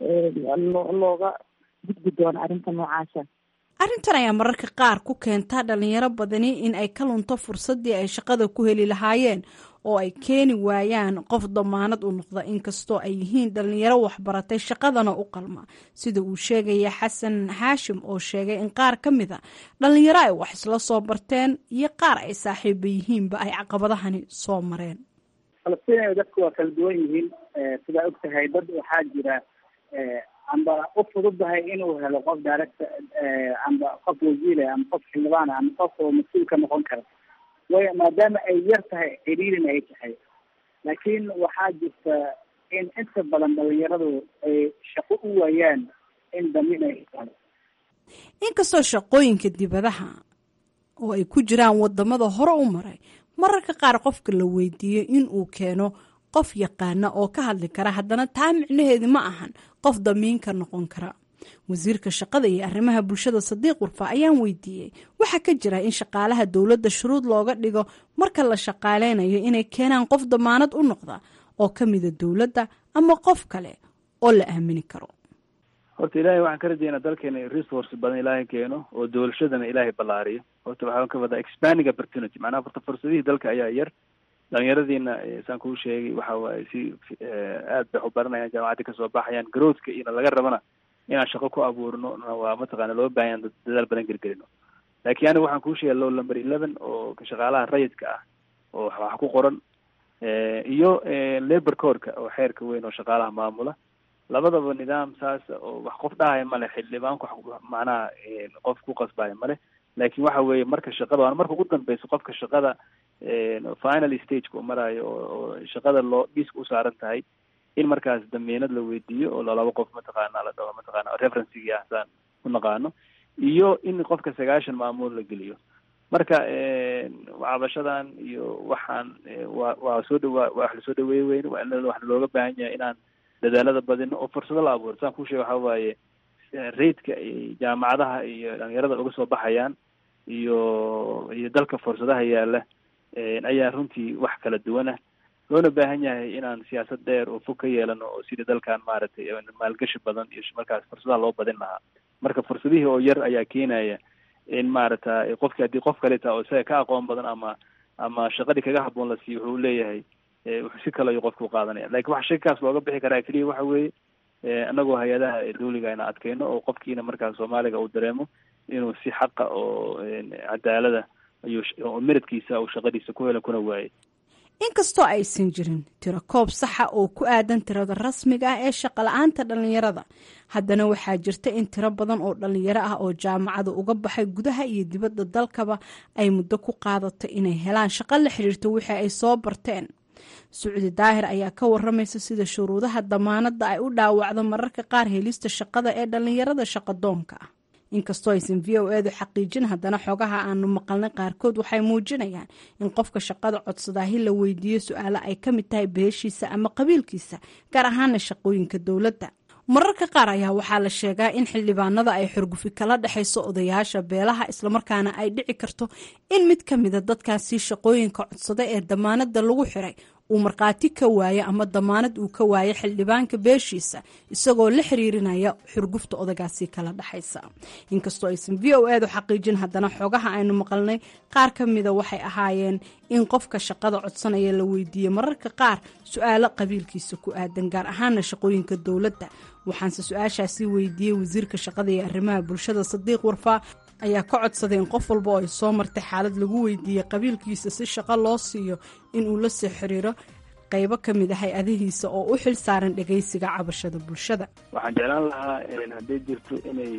looga gudbi doono arrinta noocaasa. arrintan ayaa mararka qaar ku keenta dhalinyaro badani in ay ka lunto fursaddii ay shaqada ku heli lahaayeen oo ay keeni waayaan qof damaanad u noqda inkastoo ay yihiin dhalinyaro waxbaratay shaqadana u qalma sida uu sheegaya xasan haashim oo sheegay in qaar ka mid a dhalinyaro ay wax isla soo barteen iyo qaar ay saaxiiba yihiinba ay caqabadahani soo mareen. falastiin dadku waa kala duwan yihiin sidaa og tahay dad waxaa jira amba u fududahay inuu helo qof director amba qof wasiire ama qof xildhibaan ama qof oo mas-uul ka noqon kara way maadaama ay yar tahay ciriirin ay tahay laakiin waxaa jirta in inta badan dhalinyaradu ay shaqo u waayaan in damin ay helo inkastoo shaqooyinka dibadaha oo ay ku jiraan wadamada hore u maray mararka qaar qofka la weydiiyo in uu keeno qof yaqaana oo ka hadli kara haddana taa micnaheedi ma ahan qof damiinka noqon kara. wasiirka shaqada iyo arrimaha bulshada Sadiiq Warfa ayaan weydiiyey waxa ka jira in shaqaalaha dowladda shuruud looga dhigo marka la shaqaaleynayo inay keenaan qof damaanad u noqda oo ka mida dowladda ama qof kale oo la aamini karo. horta ilaahay waxaan ka rajaynaa dalkeena resource badan ilaahay keeno oo dowlashadana ilaahay ballaariyo. horta waxaan ka wadaa expanding opportunity macnaha horta fursadihii dalka ayaa yar dhalinyaradiina saan kuu sheegay waxa waaye si aad bay u baranayaan jaamacadda kasoo baxayaan growthka ina laga rabana inaan shaqo ku abuurno waa mataqaana loo baahan dadaal badan gelgelino laakiin aniga waxaan kuu sheegay low number eleven oo shaqaalaha rayidka ah oo wax ku qoran iyo labor code-ka oo xeerka weyn oo shaqaalaha maamula labadaba nidaam saas oo wax qof dhahaya male xildhibaanku macnaha qof ku qasbaya male laakiin waxa weeye marka shaqada waa marka ugu dambeysa qofka shaqada final stage-ka u marayo oo shaqada loo dhiska u saaran tahay in markaas damiinad la weydiiyo oo laba qof mataqaana la dhaho mataqaana referencigi ahsaan u naqaano iyo in qofka sagaashan maamuul la geliyo marka cabashadan iyo waxaan waa waa soo dhawaa wax la soo dhaweey weyn waa in wax looga baahan yahay inaan dadaalada badino oo fursado la abuuro saan ku sheegay waxa waaye reedka jaamacadaha iyo dhalinyarada uga soo baxayaan iyo iyo dalka fursadaha yaala ayaa runtii wax kala duwana loona baahan yahay inaan siyaasad dheer oo fog ka yeelano oo sidii dalkan maaragtay maalgashi badan iyo markaas fursadaha loo badin lahaa marka fursadihii oo yar ayaa keenaya in maaragta qofki haddii qof kaleta oo isaga ka aqoon badan ama ama shaqadii kaga haboon la siiyo wuxuu leeyahay si kale ayuu qofku qaadanaya laakiin waxa shakaas looga bixi karaa keliya waxa weeye anagoo hay-adaha dawliga ina adkeyno oo qofkiina markaas soomaaliga uu dareemo inuu si xaqa oo cadaalada ayuu meridkiisa uu shaqadiisa ku helo kuna waayay. inkastoo aysan jirin tiro koob saxa oo ku aadan tirada rasmiga ah ee shaqo la-aanta dhalinyarada haddana waxaa jirta in tiro badan oo dhalinyaro ah oo jaamacada uga baxay gudaha iyo dibadda dalkaba ay muddo ku qaadato inay helaan shaqo la xiriirto wixii ay soo barteen. Sucdi Daahir ayaa ka waramaysa sida shuruudaha damaanadda ay u dhaawacdo mararka qaar helista shaqada ee dhalinyarada shaqadoonka ah. inkastoo aysan v o edu xaqiijin haddana xogaha aanu maqalnay qaarkood waxay muujinayaan in qofka shaqada codsadaahi la weydiiyo su-aalo ay ka mid tahay beeshiisa ama qabiilkiisa gaar ahaana shaqooyinka dowladda. mararka qaar ayaa waxaa la sheegaa in xildhibaanada ay xurgufi kala dhexayso odayaasha beelaha islamarkaana ay dhici karto in mid ka mida dadkaasi shaqooyinka codsada ee damaanada lagu xiray uu markhaati ka waayo ama damaanad uu ka waayo xildhibaanka beeshiisa isagoo la xiriirinaya xurgufta odagaasi kala dhexaysa. inkastoo aysan v o edu xaqiijin haddana xogaha aynu maqalnay qaar ka mida waxay ahaayeen in qofka shaqada codsanaya la weydiiyo mararka qaar su-aalo qabiilkiisa ku aadan gaar ahaana shaqooyinka dowladda. waxaanse su-aashaasi weydiiyey wasiirka shaqada iyo arrimaha bulshada Sadiiq Warfa ayaa ka codsaday in qof walba oo ay soo martay xaalad lagu weydiiyey qabiilkiisa si shaqo loo siiyo inuu la soo xiriiro qaybo ka mid ah hay-adihiisa oo u xil saaran dhegeysiga cabashada bulshada. waxaan jeclaan lahaa hadday jirto inay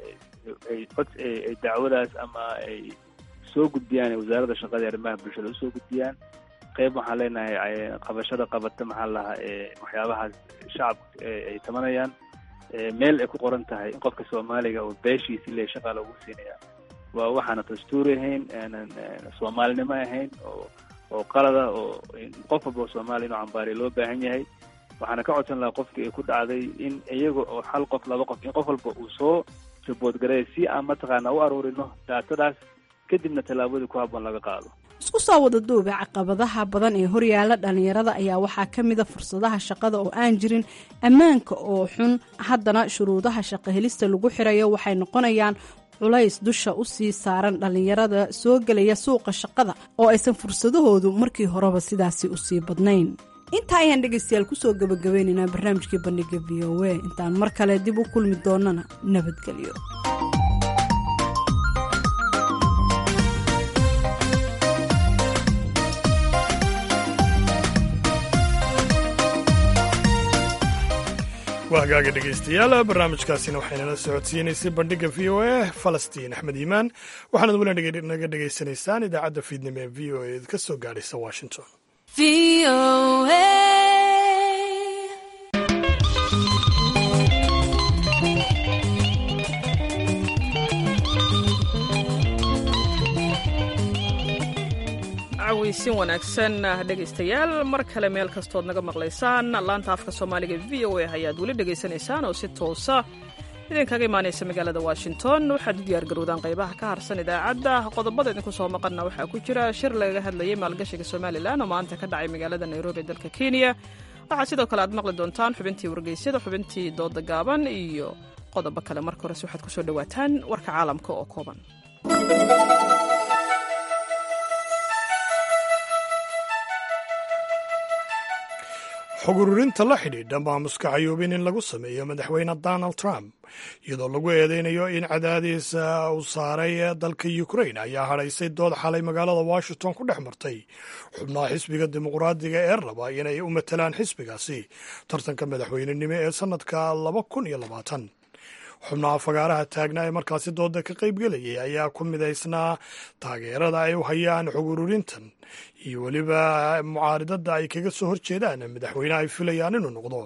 cod ay dacwadaas ama ay soo gudbiyaan wasaaradda shaqada iyo arrimaha bulshada usoo gudbiyaan qayb waxaan leenahay qabashada qabata maxaa lahaa waxyaabahaas shacabka ay tabanayaan meel ay ku qoran tahay in qofka soomaaliga oo beeshiisi le shaqa lagu siinaya waa waxaana dastuuri ahayn soomaalinimo ahayn oo oo qalada oo qof walba oo soomaali inuu cambaariya loo baahan yahay. waxaana ka codsan lahaa qofkii ay ku dhacday in iyaga oo hal qof laba qof in qof walba uu soo ribood gareeya si aan mataqaana u aruurino daatadaas kadibna tallaabadii ku habboon laga qaado. isku soo wada duube caqabadaha badan ee horyaala dhalinyarada ayaa waxaa ka mida fursadaha shaqada oo aan jirin, ammaanka oo xun, haddana shuruudaha shaqo helista lagu xirayo waxay noqonayaan culays dusha u sii saaran dhallinyarada soo gelaya suuqa shaqada oo aysan fursadahoodu markii horeba sidaasi u sii badnayn. intaa ayaan dhegaystayaal ku soo gabagabeynaynaa barnaamijkii bandhiga v o a. intaan mar kale dib u kulmi doonana nabadgelyo. waa hagaaga dhegaystayaal, barnaamijkaasina waxaynala socodsiinaysay bandhiga v o a falastiin axmed iimaan. waxaanad weli naga dhegaysanaysaan idaacadda fiidnimo ee v o a ka soo gaadhaysa washington. cawaysin wanaagsan dhegaystayaal, mar kale meel kastood naga maqlaysaan. laanta afka soomaaliga v o a ayaad weli dhegaysanaysaan oo si toosa idinkaga imaanaysa magaalada washington. waxaad u diyaargarowdaan qaybaha ka harsan idaacadda. qodobada idinku soo maqanna waxaa ku jira shir lagaga hadlayay maalgashiga somalilan oo maanta ka dhacay magaalada nairobi ee dalka kenya. waxaa sidoo kale aad maqli doontaan xubintii wargeysyada, xubintii dooda gaaban iyo qodobo kale. marka horese waxaad ku soo dhowaataan warka caalamka oo kooban. xog ururinta la xidhiidha maamuska cayuubin in lagu sameeyo madaxweyne donald trump iyadoo lagu eedeynayo in cadaadiis uu saaray dalka ukrain ayaa hadhaysay dood xalay magaalada washington ku dhex martay xubnaha xisbiga dimuqraadiga ee raba inay u matalaan xisbigaasi tartanka madaxweynenimo ee sannadka laba kun iyo labaatan. xubnaha fagaaraha taagnaa ee markaasi dooda ka qaybgelayay ayaa ku midaysnaa taageerada ay u hayaan xog ururintan iyo weliba mucaaridada ay kaga soo horjeedaan madaxweyne ay filayaan inuu noqdo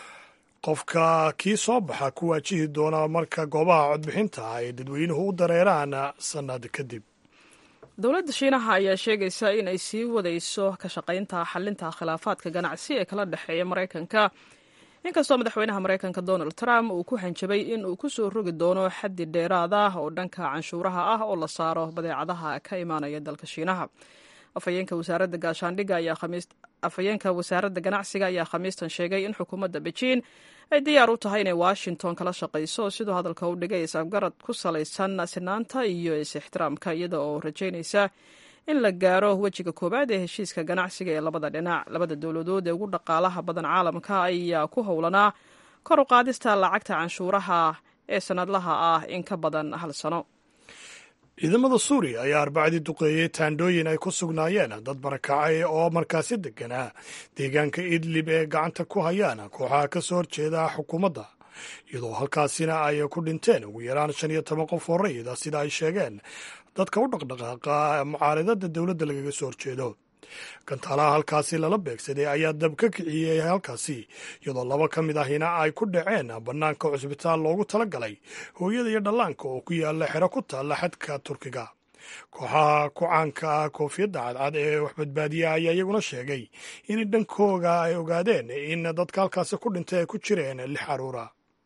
qofka kii soo baxa ku waajihi doona marka goobaha codbixinta ay dadweynuhu u dareeraan sannad kadib. dowladda shiinaha ayaa sheegaysa in ay sii wadayso ka shaqaynta xalinta khilaafaadka ganacsi ee kala dhexeeya maraykanka, inkastoo madaxweynaha maraykanka donald trump uu ku hanjabay in uu ku soo rogi doono xaddi dheeraad ah oo dhanka canshuuraha ah oo la saaro badeecadaha ka imaanaya dalka shiinaha. afhayeenka wasaaradda gaashaandhigga ayaa khamiis afhayeenka wasaaradda ganacsiga ayaa khamiistan sheegay in xukuumadda beijing ay diyaar u tahay inay washington kala shaqayso siduu hadalka u dhigay isafgarad ku salaysan sinaanta iyo is-ixtiraamka, iyada oo rajaynaysa in la gaaro wejiga koowaad ee heshiiska ganacsiga ee labada dhinac. labada dowladood ee ugu dhaqaalaha badan caalamka ayaa ku howlanaa kor u qaadista lacagta canshuuraha ee sanadlaha ah in ka badan hal sano. ciidamada suuriya ayaa arbacadii duqeeyey taandhooyin ay ku sugnaayeen dad barakacay oo markaasi deganaa deegaanka idlib ee gacanta ku hayaan kooxaha ka soo horjeeda xukuumadda, iyadoo halkaasina ay ku dhinteen ugu yaraan shan iyo toban qof oo rayida sida ay sheegeen dadka u dhaqdhaqaaqa mucaaridada dowladda lagaga soo horjeedo. gantaalaha halkaasi lala beegsaday ayaa dab ka kiciyey halkaasi, iyadoo laba ka mid ahina ay ku dhaceen bannaanka cusbitaal loogu tala galay hooyada iyo dhallaanka oo ku yaalla xero ku taalla xadka turkiga. kooxaha ku caanka ah koofiyadda cadcad ee waxbadbaadiya ayaa iyaguna sheegay in dhankooga ay ogaadeen in dadka halkaasi ku dhintay ay ku jireen lix caruura.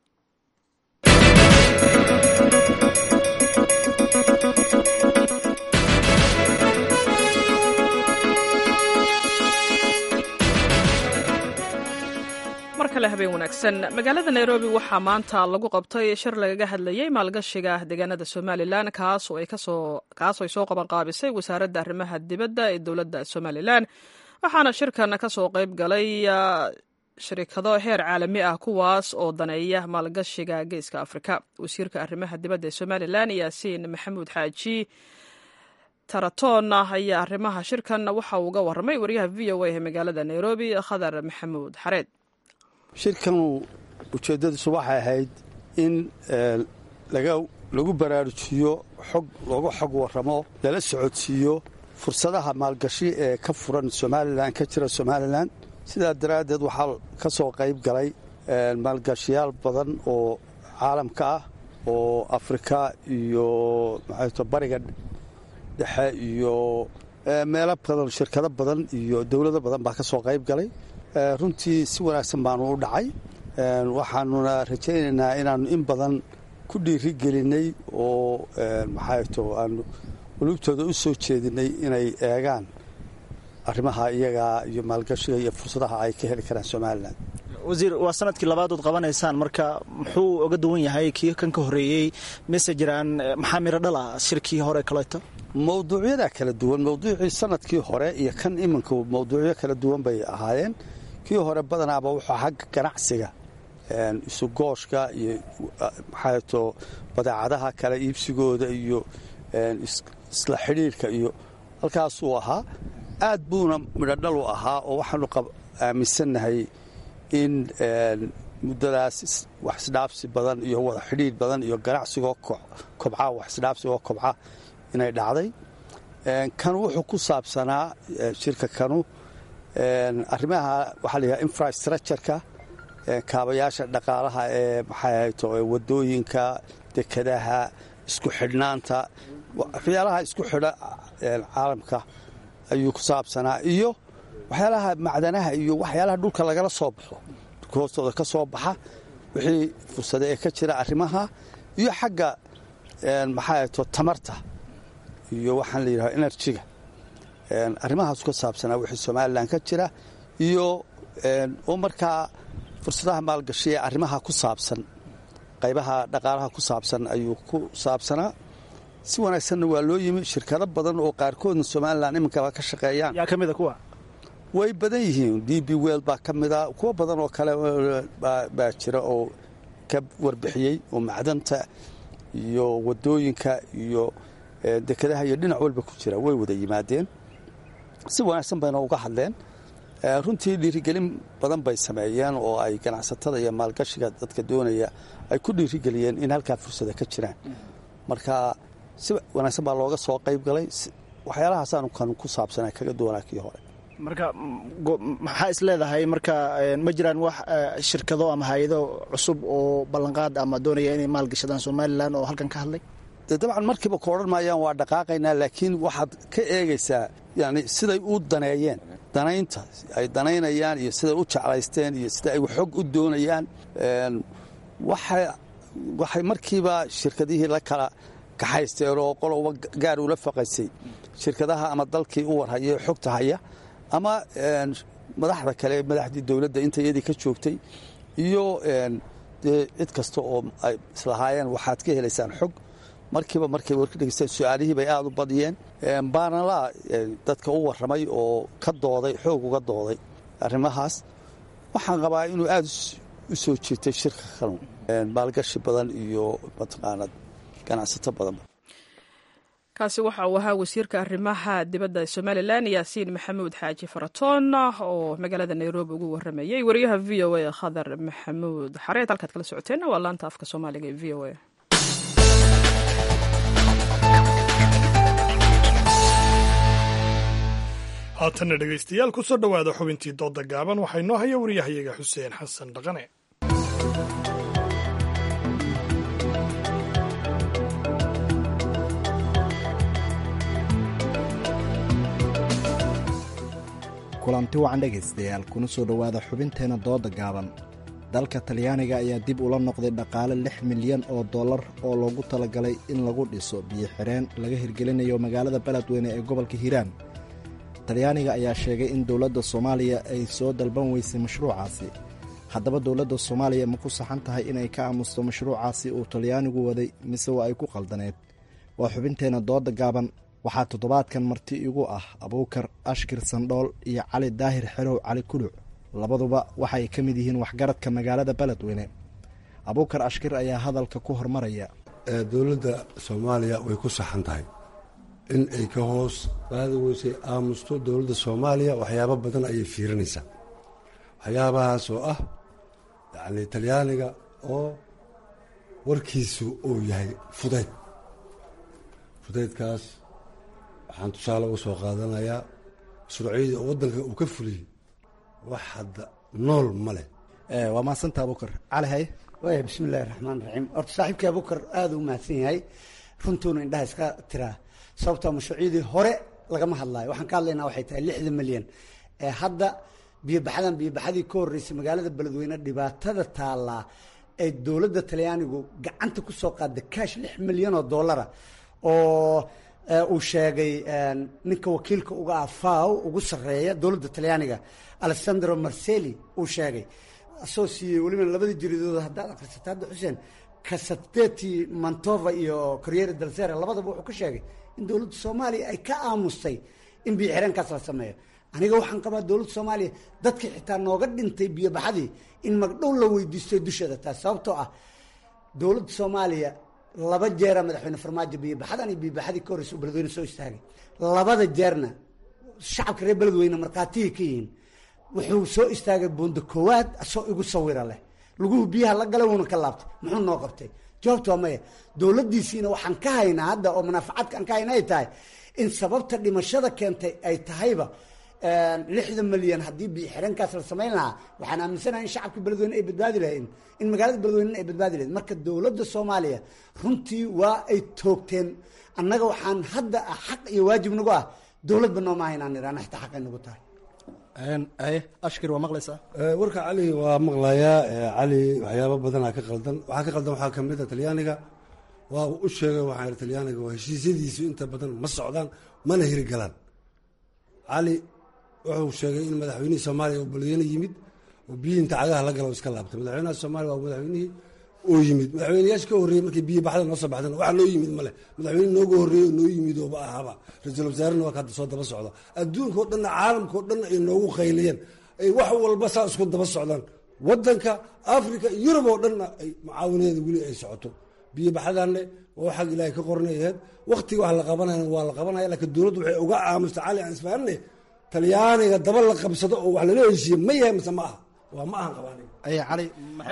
mar kale habeen wanaagsan. magaalada nairobi waxaa maanta lagu qabtay shir lagaga hadlayay maalgashiga deegaanada somalilan, kaas oo ay soo qabanqaabisay wasaaradda arrimaha dibadda ee dowladda somalilan. waxaana shirkan ka soo qayb galay shirikado heer caalami ah kuwaas oo daneeya maalgashiga geeska afrika. wasiirka arrimaha dibadda ee somalilan yaasiin maxamuud xaaji taratoon ayaa arrimaha shirkan waxa uu uga warramay wariyaha v o a ee magaalada nairobi khadar maxamuud xareed. shirkanu ujeeddadiisu waxay ahayd in lagu baraarujiyo xog looga xog warramo, lala socodsiiyo fursadaha maalgashi ee ka furan somalilan ka jira somalilan. sidaa daraaddeed waxaa ka soo qayb galay maalgashiyaal badan oo caalamka ah oo afrika iyo maxayto bariga dhexe iyo meelo badan, shirkado badan iyo dowlado badan baa ka soo qayb galay. runtii si wanaagsan baanu u dhacay. waxaanuna rajaynaynaa inaannu in badan ku dhiiri gelinay oo maxayto aanu qulubtooda u soo jeedinay inay eegaan arrimaha iyagaa iyo maalgashiga iyo fursadaha ay ka heli karaan somalilan. wasiir waa sanadkii labaad ood qabanaysaan marka muxuu uga duwan yahay kii kan ka horreeyey mise jiraan maxaa miro dhala shirkii hore kaleeto mawduucyadaa kala duwan mawduucii sanadkii hore iyo kan iminka mawduucyo kala duwan bay ahaayeen kii hore badanaaba wuxuu xagga ganacsiga isugooshka iyo maxaato badeecadaha kala iibsigooda iyo isla xidhiirka iyo halkaasuu ahaa aad buuna midhodhal u ahaa oo waxaanu aaminsannahay in muddadaas wax isdhaafsi badan iyo wada xidhiir badan iyo ganacsigoo kobca wax isdhaafsigoo kobca inay dhacday kan wuxuu ku saabsanaa shirka kanu arrimaha waxaa la yidhaha infrastructureka kaabayaasha dhaqaalaha ee maxay ahayto wadooyinka dekadaha isku xidhnaanta waxyaalaha isku xidha caalamka ayuu ku saabsanaa iyo waxyaalaha macdanaha iyo waxyaalaha dhulka lagala soo baxo dhulka hoostooda ka soo baxa wixii fursada ee ka jira arrimaha iyo xagga maxay ahayto tamarta iyo waxaan la yidhaha enerjiga arrimahaas ka saabsanaa wixii somalilan ka jira iyo oo markaa fursadaha maalgashi ee arrimaha ku saabsan qaybaha dhaqaalaha ku saabsan ayuu ku saabsanaa si wanaagsanna waa loo yimi shirkado badan oo qaarkoodna somalilan iminkaba ka shaqeeyaan yaa ka mida kuwa way badan yihiin d b wel baa ka mida kuwo badan oo kale baa jira oo ka warbixiyey oo macdanta iyo wadooyinka iyo dekadaha iyo dhinac walba ku jira way wada yimaadeen si wanaagsan bayna uga hadleen runtii dhiirigelin badan bay sameeyeen oo ay ganacsatada iyo maalgashiga dadka doonaya ay ku dhiirigeliyeen in halkaa fursada ka jiraan marka si wanaagsan baa looga soo qayb galay waxyaalahaasaan kan ku saabsanaa kaga doonaa kii hore marka maxaa is leedahay marka ma jiraan wax shirkado ama hay-ado cusub oo ballanqaad ama doonaya inay maalgashadaan somalilan oo halkan ka hadlay dabcan markiiba ku odhan maayaan waa dhaqaaqaynaa laakiin waxaad ka eegaysaa yani siday u daneeyeen danaynta ay danaynayaan iyo siday u jeclaysteen iyo sida ay xog u doonayaan waxay markiiba shirkadihii la kala kaxaysteen oo qoloba gaar ula faqaysay shirkadaha ama dalkii u warhaya xogta haya ama madaxda kale madaxdii dowladda inta iyadii ka joogtay iyo dee cid kasta oo ay islahaayeen waxaad ka helaysaan xog markiiba markay warka dhegeysteen su-aalihii bay aada u badiyeen baanalaa dadka u warramay oo ka dooday xoog uga dooday arrimahaas waxaan qabaa inuu aada u soo jiirtay shirka kanu maalgashi badan iyo mataqaanad ganacsato badan kaasi waxa uu ahaa wasiirka arrimaha dibadda somalilan yaasiin maxamuud xaaji faratoon oo magaalada nairobi ugu warramayay wariyaha v o a khadar maxamuud xareed halkaad kala socoteenna waa laanta afka soomaaliga ee v o a haatanna dhegaystayaal ku soo dhowaada xubintii dooda gaaban waxaa inoo haya wariyahayaga xuseen xasan dhaqane kulanti wacan dhegaystayaal kuna soo dhowaada xubinteenna dooda gaaban dalka talyaaniga ayaa dib ula noqday dhaqaale lix milyan oo dollar oo loogu talagalay in lagu dhiso biyo xireen laga hirgelinayo magaalada beledweyne ee gobolka hiiraan talyaaniga ayaa sheegay in dowladda soomaaliya ay soo dalban weysay mashruucaasi haddaba dowladda soomaaliya ma ku saxan tahay inay ka aamusto mashruucaasi uu talyaanigu waday mise waa ay ku qaldaneed waa xubinteenna dooda gaaban waxaa toddobaadkan marti igu ah abuukar ashkir sandhool iyo cali daahir xerow cali kuluc labaduba waxaay ka mid yihiin waxgaradka magaalada beledweyne abuukar ashkir ayaa hadalka ku hormaraya dowladda soomaaliya way ku saxan tahay in ay ka hoos qaadi weysay aamusto dowladda soomaaliya waxyaabo badan ayay fiirinaysaa waxyaabahaas oo ah yacni talyaaniga oo warkiisu uu yahay fudayd fudaydkaas waxaan tusaale uga soo qaadanayaa mashruucyadii oo waddanka uu ka fuliyey wax hadda nool ma leh waa mahadsanta abuukar cali haye waaya bismi illahi raxmaan raxiim horta saaxiibkii abuukar aada u mahadsan yahay runtuuna indhaha iska tiraa sababtoo mashruucyadii hore lagama hadlaayo waxaan ka hadlaynaa waxay tahay lixda milyan ee hadda biyobaxadan biyobaxadii ka horreysay magaalada beledweyne dhibaatada taallaa ee dowladda talyaanigu gacanta ku soo qaada kaash lix milyan oo dollara oo uu sheegay ninka wakiilka uga ah faw ugu sarreeya dowladda talyaaniga alessandro marseli uu sheegay soo siiyey weliba labada jiridooda haddaad akhrisato hadda xuseen kasateti mantova iyo corriere del sera labadaba wuxuu ka sheegay in dowladda soomaaliya ay ka aamustay in biyo xireenkaas la sameeyo aniga waxaan qabaa dowladda soomaaliya dadkii xitaa nooga dhintay biyobaxadii in magdhow la weydiistay dusheeda taas sababtoo ah dowladda soomaaliya laba jeera madaxweyne farmaajo biyobaxadan iyo biyobaxadii ka horreysa beledweyne soo istaagay labada jeerna shacabka reer beledweyne markhaatihii ka yihiin wuxuu soo istaagay buundo koowaad asoo igu sawira leh laguhu biyaha la gala wuuna ka laabtay muxuu noo qabtay jawaabta waa maya dowladdiisiina waxaan ka haynaa hadda oo munaafacadka aan ka hayna ay tahay in sababta dhimashada keentay ay tahayba lixdan milyan haddii biyo xireenkaas la samayn lahaa waxaan aaminsanahay in shacabka beledweyne ay badbaadi lahayn in magaalada beledweynena ay badbaadi lahayd marka dowladda soomaaliya runtii waa ay toogteen annaga waxaan hadda ah xaq iyo waajib nagu ah dowladba nooma haynaan iraan xitaa xaqay nagu tahay ashkir waa maqlaysaa warka cali waa maqlayaa cali waxyaaba badanaa ka qaldan waxaa ka qaldan waxaa kamid a talyaaniga waa u sheegay waxaa talyaaniga waa heshiisyadiisu inta badan ma socdaan mana hirgalaan cali wuxuu sheegay in madaxweynihii soomaaliya uu beledweyne yimid oo biyihii inta cagaha la gala iska laabtay madaxweynaha soomaaliya waa madaxweynihii oo yimid madaxweyneyaasha ka horreeyey markii biyi baxda noo soo baxdana wax noo yimid male madaxweyne nooga horreeyey oo noo yimid ooba ahaba ra-iisul wasaarena waa ka hadda soo daba socda adduunka o dhanna caalamka o dhanna ay noogu qayliyeen ay wax walba saa isku daba socdaan waddanka africa yurub oo dhanna ay mucaawinadeeda weli ay socoto biyo baxadanne oo xag ilaahay ka qornay aheyd waktiga wax la qabanaya waa la qabanaya laakiin dowladdu waxay uga aamusta cali aan isfahanne talyaaniga daba la qabsado oo wax lala heshiiye ma yahay mise ma aha waa ma ahan qabaan cali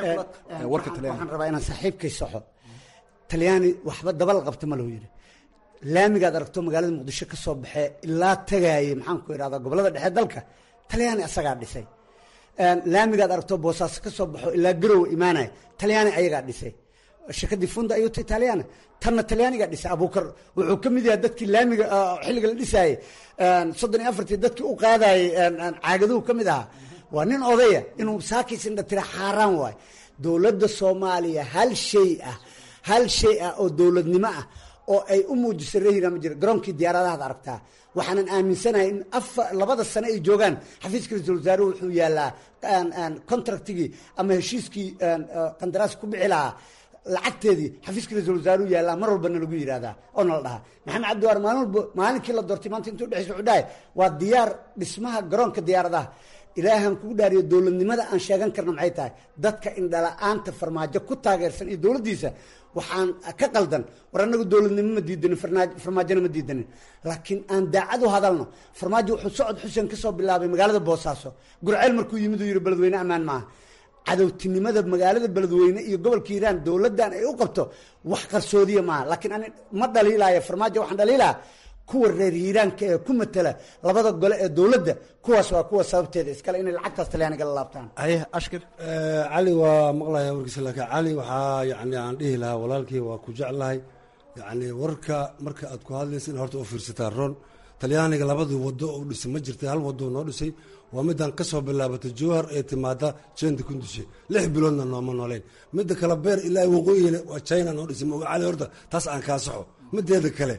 warka waxaan rabaa inaan saaxiibkay soxo talyaani waxba daba la qabta ma lahu yidhi laamigaad aragto magaalada muqdisho ka soo baxee ilaa tagaaye maxaan ku idhahdaa gobollada dhexe dalka talyaani asagaa dhisay laamigaad aragto boosaaso ka soo baxo ilaa garowe imaanaya talyaani ayagaa dhisay shirkadii funda ayuta italiana tanna talyaanigaa dhisay abuukar wuxuu ka mid yahay dadkii laamiga xilliga la dhisaayey soddon iyo afartii dadkii u qaadayey caagaduhu ka mid ahaa waa nin odaya inuu saakiisindha tira xaaraan waay dowladda soomaaliya hal shay ah hal shay ah oo dowladnimo ah oo ay u muujisay reehira ma jira garoonkii diyaaradahaad aragtaa waxaanan aaminsanahay in afa labada sane ay joogaan xafiiska ra-iisul wasaaruhu wuxuu yaallaa contractigii ama heshiiskii qandaraas ku bixi lahaa lacagteedii xafiiska ra-iisul wasaaruhu yaallaa mar walbana lagu yidhahdaa oo na la dhahaa maxamed cabdiwaar maalin walba maalinkii la doortay maanta intuu dhexeysa wuxuu dhahay waa diyaar dhismaha garoonka diyaaradaha ilaahan kugu dhaariyo dowladnimada aan sheegan karna maxay tahay dadka indhala-aanta farmaajo ku taageersan iyo dowladdiisa waxaan ka qaldan war annagu dowladnimo ma diidanin farmaajona ma diidanin laakiin aan daacad u hadalno farmaajo wuxuu socod xuseen ka soo bilaabay magaalada boosaaso gurceel markuu yimid uu yidhi beledweyne ammaan maaha cadowtinimada magaalada beledweyne iyo gobolka hiiraan dowladdan ay u qabto wax qarsoodiya maaha laakiin ani ma dhaliilaayo farmaajo waxaan dhaliilaa kuwa reer hiiraanka ee ku matala labada gole ee dowladda kuwaas waa kuwa sababteeda iskale inay lacagtaas talyaaniga la laabtaan ashkir cali waa maqlaya warkiisa laakiin cali waxaa yani aan dhihi lahaa walaalkii waa ku jeclahay yani warka marka aad ku hadlaysa in horta u fiirsataa ron talyaaniga labadii wado oo dhisay ma jirtay hal wado noo dhisay waa midaan ka soo bilaabatay jowhar ee timaada jenda kundushe lix biloodna nooma nooleyn midda kale beer ilaa waqooyina waa china noo dhisay moga cali horta taas aan kaa saxo mideeda kale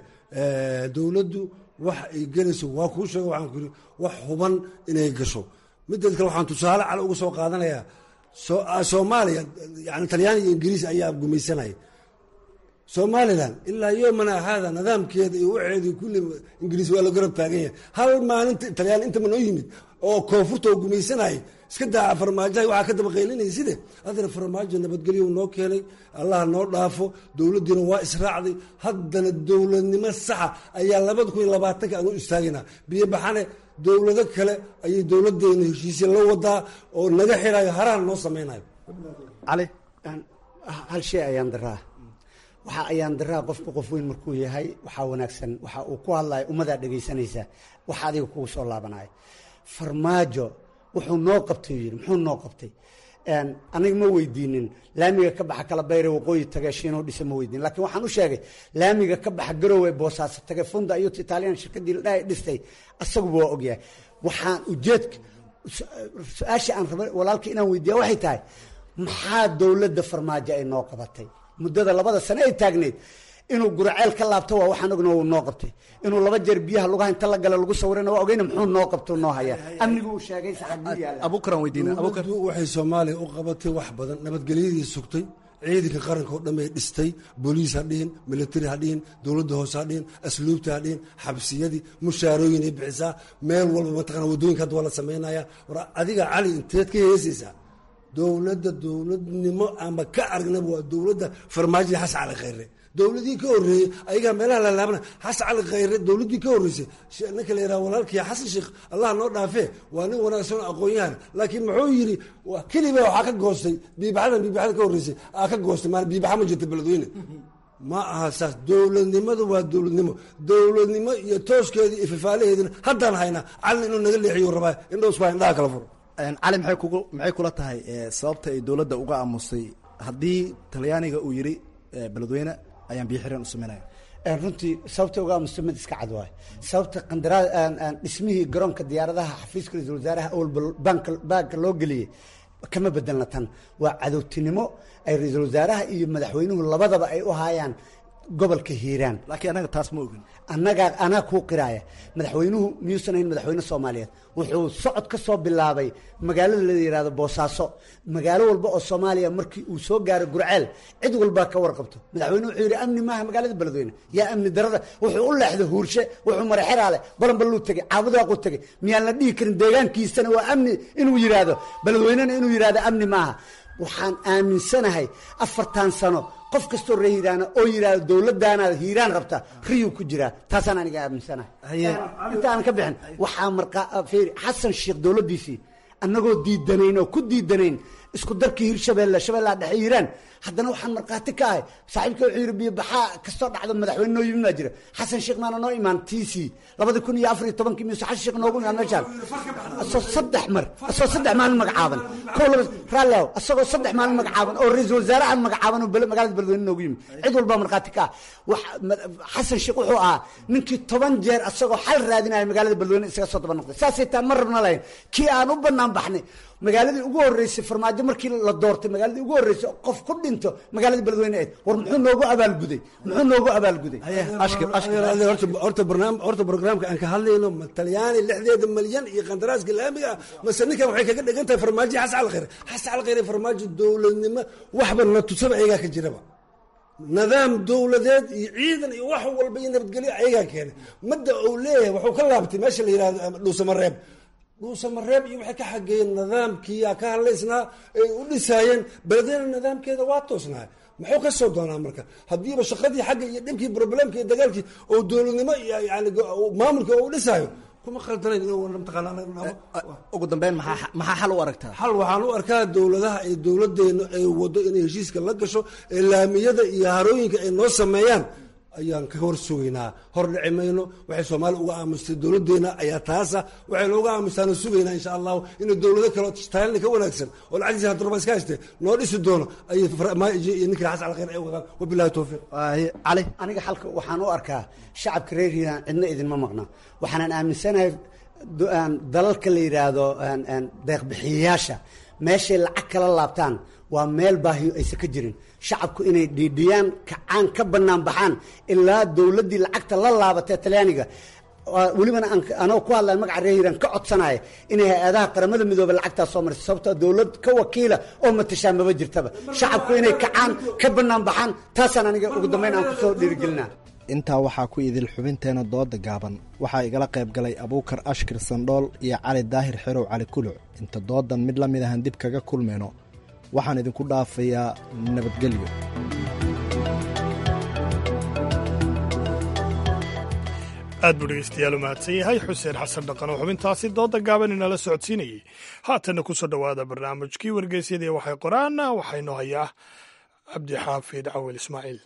dowladdu wax ay gelayso waa kuu sheega waxaan ku yidhi wax huban inay gasho mideed kale waxaan tusaale cali uga soo qaadanayaa soomaaliya yani talyaani iyo ingiriis ayaa gumaysanaya somalilan ilaa yomana haada nidaamkeeda iyo waxeedii kulli ingiriis waa la garab taagan yahay hal maalinta talyaan intaba noo yimid oo koonfurta oo gumaysanaya iska daa farmaajaha waxaa ka daba qaylinaya side haddana farmaajo nabadgelyo noo keenay allah noo dhaafo dowladdiina waa israacday haddana dowladnimo saxa ayaa labada kun iyo labaatanka aan u istaagaynaa biyo baxane dowlado kale ayay dowladdeena heshiisya la wadaa oo naga xirayo harahan noo samaynayo cali hal shay ayaan daraa waxaa ayaan daraa qofku qof weyn markuu yahay waxaa wanaagsan waxa uu ku hadlaya ummadaa dhegaysanaysa waxa adiga kugu soo laabanaya farmaajo wuxuu noo qabtay yidhi muxuu noo qabtay aniga ma weydiinin laamiga ka baxa kala bayre waqooyi tage shiinoo dhisa ma weydiinin lakiin waxaan u sheegay laamiga ka baxa garowe boosaaso tage funda ayut italian shirkadii la dhahay dhistay asaguba waa ogyahay waxaan ujeedka su-aasha aan rabay walaalka inaan weydiiya waxay tahay maxaa dowladda farmaajo ay noo qabatay muddada labada sane ay taagneyd inuu guraceel ka laabto waa waxaan ogna uu noo qabtay inuu laba jeer biyaha lugaha inta la gala lagu sawirana waa ogeyna muxuu noo qabto noo hayaa amnigu uu sheegay abukaran weydiina abukar waxay Soomaaliya u qabatay wax badan nabadgelyadii sugtay ciidanka qaranka oo dhamay dhistay booliis ha dhihin military ha dhihin dowladda hoose ha dhihin asluubta ha dhihin xabsiyadii mushaarooyin ay bixisaa meel walba mataqana wadooyinka hadda waa la sameynaya war adiga cali inteed ka heesaysaa dowladda dowladnimo ama ka aragnaba waa dowladda farmaajo xasan cali khayre dowladii ka horeeyay ayaga meelaha la laabana xasan cali khayre dowladii ka horeysay ninka la yiraahdo walaalkii xasan sheekh allah noo dhaafee waa nin wanaagsan aqoon-yahan laakiin muxuu yiri waa kaliya waxa ka goostay biibaxadan biibaxada ka horeysay aa ka goostay maana biibaxa ma jirta beledweyne ma aha saas dowladnimadu waa dowladnimo dowladnimo iyo tooskeeda iyo fifaalaheedina haddaan haynaa calin inuu naga leexiyo rabaa indhows waa indhaha kala furo cali maxay kugu maxay kula tahay sababta ay dowladda uga aamusay haddii talyaaniga uu yiri beledweyne ayaan biyo xireen u sameynaya runtii sababta uga aamusay mid iska cad waaye sababta qandaraa dhismihii garoonka diyaaradaha xafiiska ra-iisul wasaaraha awalba banka baanka loo geliyey kama bedelna tan waa cadowtinimo ay ra-iisul wasaaraha iyo madaxweynuhu labadaba ay u haayaan gobolka hiiraan laakiin anaga taas ma ogin annaga anaa kuu qiraaya madaxweynuhu miyuusan ahayn madaxweyne soomaaliyeed wuxuu socod ka soo bilaabay magaalada la yidhahdo boosaaso magaalo walba oo soomaaliya markii uu soo gaaro gurceel cid walbaa ka warqabto madaxweynuhu wuxuu yidhi amni maaha magaalada beledweyne yaa amni darada wuxuu u leexday huurshe wuxuu maraxeraale balanbaluu tegey caabudaaqu tegey miyaan la dhihi karin deegaankiisana waa amni inuu yidhaahdo beledweynena inuu yidhahdo amni maaha waxaan aaminsanahay afartan sano qof kastoo ree hiiraana oo yidhaahdo dowladdaanaad hiiraan rabta riyuu ku jiraa taasaan aniga aaminsanahay inta aan ka bixin waxaa markaa fiiri xasan sheekh dowladdiisii annagoo diidanayn oo ku diidanayn isku darkii hirshabeelle shabeellaha dhexe hiiraan haddana waxaan markhaati ka ahay saaxiibka wuxuu yidhi biyobaxaa kastoo dhacdo madaxweyne noo yimid baa jira xasan sheekh maana noo imaan t c labadi kun iyo afar iyo tobankii mise xasan sheekh noogu imaan meeshaan asoo saddex mar asoo saddex maalin magacaaban kow laba raalliaw asagoo saddex maalin magacaaban oo ra-iisul wasaarahan magacaaban oo magaalada beledweyne noogu yimid cid walbaa markhaati ka ah wax xasan sheekh wuxuu ahaa ninkii toban jeer asagoo xal raadinaya magaalada beledweyne isaga soo daba noqday saasay taan ma rabna lahayn kii aan u banaan baxnay magaaladii ugu horeysay farmaajo markii la doortay magaaladii ugu horeysay qof ku dhinto magaalada beledweyne ayd war muxuu noogu abaalguday muxuu noogu abaalguday horta barnaamij horta barnaamijka aan ka hadlayno ma talyaani lixdeeda malyan iyo qandaraaska laamiga mase ninkan waxay kaga dhigan tahay farmaajo xasan cali khayre xasan cali khayre farmaajo dowladnimo waxba na tusaba ayagaa ka jiraba nidaam dowladeed iyo ciidan iyo wax walba iyo nabadgelyo ayagaa keenay madda uu leeyahay wuxuu ka laabtay meesha la yidhahdo dhuusamareeb dhuusamareeb iyo waxay ka xageeyeen nidaamkiiyaa ka hadlaysnaa ay u dhisaayeen beledweyne nidaamkeeda waa toosnaa muxuu ka soo doonaa marka haddiiba shaqadii xagga iyo dhibkii problemka iyo dagaalkii oo dowladnimo iyo yani maamulka oo u dhisaayo kuma khaldanayn inuu ugu dambeyn maxaa maxaa xal u aragtaa xal waxaan u arkaa dowladaha ay dowladdeena ay wado inay heshiiska la gasho ee laamiyada iyo harooyinka ay noo sameeyaan ayaan ka hor sugaynaa hor dhici mayno waxay soomaaliya uga aamustay dowladdeena ayaa taasa waxaynu uga aamustaano sugaynaa insha allahu inay dowlado kale taalina ka wanaagsan oo lacagtiisa hadurba iska haystee noo dhisi doono ayay farmaajo iyo ninkii xasan alkhayr ay wagaan wabillahi towfiiq cali aniga xalka waxaan u arkaa shacabka reer hiiraan cidna idinma maqna waxaanan aaminsanahay dalalka la yidhaahdo deeqbixiyayaasha meeshay lacag kala laabtaan waa meel baahiyo aysan ka jirin shacabku inay dhiidhiyaan kacaan ka bannaan baxaan ilaa dowladdii lacagta la laabatee talyaaniga welibana anoo ku hadlaan magaca reer hiiraan ka codsanaya inay hay-adaha qaramada midoobe lacagtaas soo marisa sababtoo dowlad ka wakiila oo matashaan maba jirtaba shacabku inay kacaan ka bannaan baxaan taasaan aniga ugu dambeyn aan kusoo dhiirigelinaa intaa waxaa ku idil xubinteena dooda gaaban waxaa igala qayb galay abuukar ashkir sandhool iyo cali daahir xerow cali kuluc inta doodan mid la mid ahan dib kaga kulmayno waxaan idinku dhaafayaa nabadgelyo aad buu dhegeystayaal u mahadsan yahay xuseen xasan dhaqan oo xubintaasi dooda gaaban inala socodsiinayey haatanna ku soo dhowaada barnaamijkii wargeysyadii waxay qoraan waxaynoo hayaa cabdixaafid cawil ismaaciil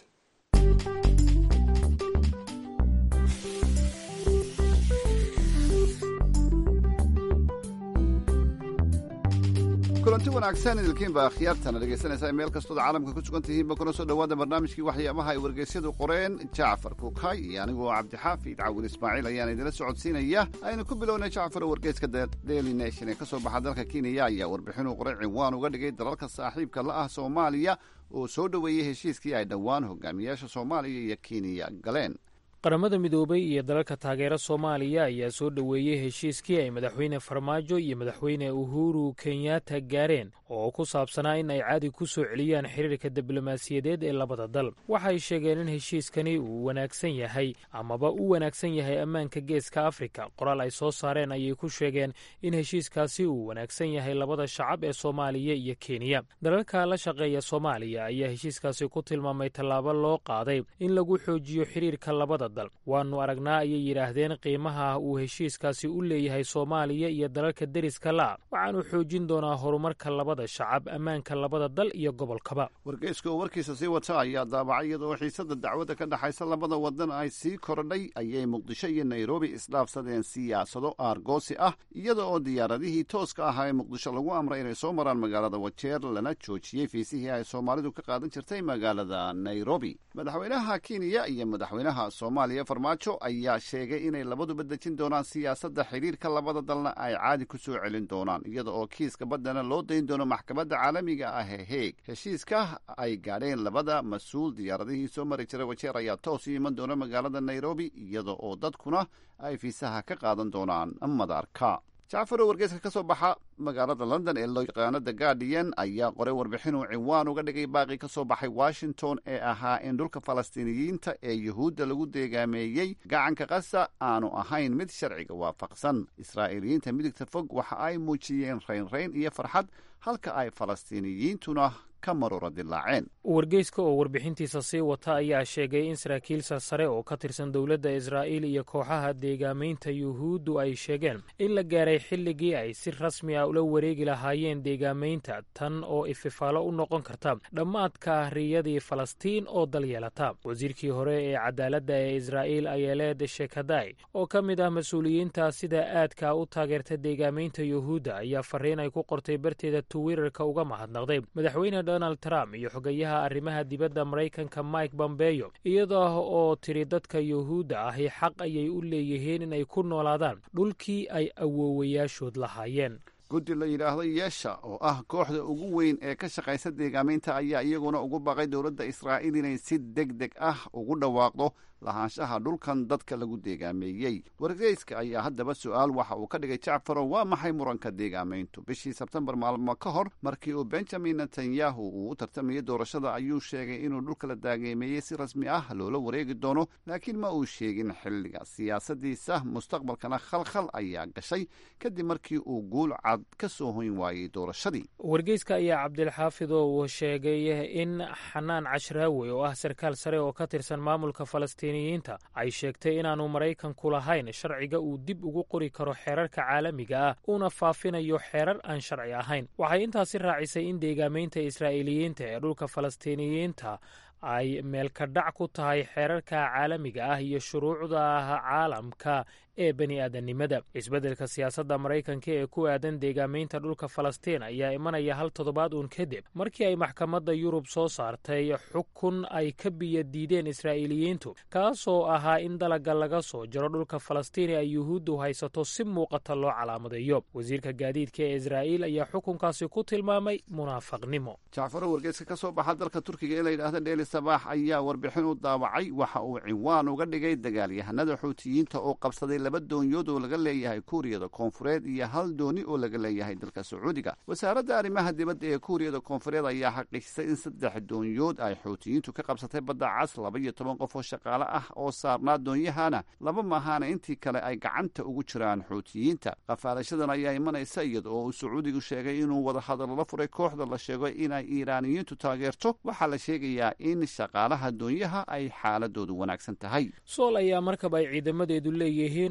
kulanti wanaagsan idilkiinba akhyaartana dhegaysanaysaa meel kastood caalamka ku sugan tihiinba kuna soo dhowaada barnaamijkii waxyaabaha ay wargeysyadu qoreen jacfar kuukay iyo anigoo cabdixaafid cawil ismaaciil ayaan idinla socodsiinaya aynu ku bilownay jacfar oo wargeyska daily nation ee ka soo baxa dalka kenya ayaa warbixinuu qoray cinwaan uga dhigay dalalka saaxiibka la ah soomaaliya oo soo dhoweeyey heshiiskii ay dhowaan hogaamiyaasha soomaaliya iyo kenya galeen. qaramada midoobay iyo dalalka taageera soomaaliya ayaa soo dhoweeyey heshiiskii ay madaxweyne farmaajo iyo madaxweyne uhuru kenyatta gaareen oo ku saabsanaa in ay caadi ku soo celiyaan xiriirka diblomaasiyadeed ee labada dal. waxay sheegeen in heshiiskani uu wanaagsan yahay amaba u wanaagsan yahay ammaanka geeska afrika. qoraal ay soo saareen ayay ku sheegeen in heshiiskaasi uu wanaagsan yahay labada shacab ee soomaaliya iyo kenya. dalalka la shaqeeya soomaaliya ayaa heshiiskaasi ku tilmaamay tallaabo loo qaaday in lagu xoojiyo xiriirka labada waanu aragnaa ayay yidhaahdeen qiimaha uu heshiiskaasi u leeyahay soomaaliya iyo dalalka deriska la waxaanu xoojin doonaa horumarka labada shacab, ammaanka labada dal iyo gobolkaba. wargeyska oo warkiisa sii wata ayaa daabacay iyadoo xiisada dacwadda ka dhexaysa labada wadan ay sii korodhay ayay muqdisho iyo nairobi isdhaafsadeen siyaasado aargoosi ah iyada oo diyaaradihii tooska ahaa ee muqdisho lagu amray inay soo maraan magaalada wajeer lana joojiyey fiisihii ay soomaalidu ka qaadan jirtay magaalada nairobi. madaxweynaha kenya iyo madaxweynaha soomaaliya farmaajo ayaa sheegay inay labaduba dejin doonaan siyaasadda xidhiirka labada dalna ay caadi ku soo celin doonaan iyada oo kiiska baddana loo dayn doono maxkamadda caalamiga ah ee heeg. heshiiska ay gaadheen labada mas-uul diyaaradihii soo mari jiray wajeer ayaa toos u iman doona magaalada nairobi iyada oo dadkuna ay fiisaha ka qaadan doonaan madaarka. jacfar oo wargeyska ka soo baxa magaalada london ee loo yaqaano the guardian ayaa qoray warbixinuu cinwaan uga dhigay baaqi ka soo baxay washington ee ahaa in dhulka falastiiniyiinta ee yuhuudda lagu deegaameeyey gacanka qasa aanu ahayn mid sharciga waafaqsan. israa'iiliyiinta midigta fog waxa ay muujiyeen raynrayn iyo farxad halka ay falastiiniyiintuna ka marura dilaaceen. wargeyska oo warbixintiisa sii wata ayaa sheegay in saraakiil sarsare oo ka tirsan dowladda israa'iil iyo kooxaha deegaamaynta yuhuuddu ay sheegeen in la gaaray xilligii ay si rasmi ah ula wareegi lahaayeen deegaamaynta tan oo ififaalo u noqon karta dhammaadka riyadii falastiin oo dal yeelata. wasiirkii hore ee cadaaladda ee israa'iil ayeleed shekaday oo ka mid ah mas-uuliyiinta sida aadka u taageerta deegaamaynta yuhuudda ayaa fariin ay ku qortay barteeda twitter-ka uga mahadnaqday madaxweyne donald trump iyo xogayaha arrimaha dibadda maraykanka mike bombeyo iyada oo tiri dadka yuhuudda ahi xaq ayay u leeyihiin inay ku noolaadaan dhulkii ay awoowayaashood lahaayeen. guddi la yidhaahdo yeesha oo ah kooxda ugu weyn ee ka shaqaysa deegaamaynta ayaa iyaguna ugu baaqay dowladda israa'iil inay si deg deg ah ugu dhawaaqdo lahaanshaha dhulkan dadka lagu deegaameeyey. wargeyska ayaa haddaba su-aal waxa uu ka dhigay jacfaro waa maxay muranka deegaamayntu. bishii sebtembar maalmo ka hor markii uu benjamin netanyahu uu u tartamayay doorashada ayuu sheegay inuu dhulka la daageemeeyey si rasmi ah loola wareegi doono laakiin ma uu sheegin xilliga. siyaasadiisa mustaqbalkana khalkhal ayaa gashay kadib markii uu guul cad ka soo hoyn waayey doorashadii. wargeyska ayaa cabdilxaafid oo uu sheegay in xanaan cashraawi oo ah sarkaal sare oo ka tirsan maamulka falastiin ay sheegtay inaanu maraykanku lahayn sharciga uu dib ugu qori karo xeerarka caalamiga ah uuna faafinayo xeerar aan sharci ahayn. waxay intaasi raacisay in deegaamaynta israa'iiliyiinta ee dhulka falastiiniyiinta ay meelka dhac ku tahay xeerarka caalamiga ah iyo shuruucda caalamka ee bani aadamnimada. isbeddelka siyaasadda maraykanka ee ku aadan deegaamaynta dhulka falastiin ayaa imanaya hal toddobaad uun kadib markii ay maxkamadda yurub soo saartay xukun ay ka biyo diideen israa'iiliyiintu kaasoo ahaa in dalagga laga soo jaro dhulka falastiini ay yuhuuddu haysato si muuqata loo calaamadeeyo. wasiirka gaadiidka ee israa'iil ayaa xukunkaasi ku tilmaamay munaafaqnimo. jacfaro wargeyska ka soo baxa dalka turkiga ee la yidhaahda dheeli sabaax ayaa warbixin u daawacay waxa uu cinwaan uga dhigay dagaalyahanada xuutiyiinta oo qabsaday laba doonyood oo laga leeyahay kuuriyada koonfureed iyo hal dooni oo laga leeyahay dalka sacuudiga. wasaaradda arrimaha dibadda ee kuuriyada koonfureed ayaa xaqiijisay in saddex doonyood ay xuutiyiintu ka qabsatay badda cas laba iyo toban qof oo shaqaale ah oo saarnaa doonyahana laba maahaana intii kale ay gacanta ugu jiraan xuutiyiinta. qafaalashadan ayaa imanaysa iyada oo uu sacuudigu sheegay inuu wada hadal la furay kooxda la sheego inay iiraaniyiintu taageerto. waxaa la sheegayaa in shaqaalaha doonyaha ay xaaladoodu wanaagsan tahay. sool ayaa markab ay ciidamadeedu leeyihiin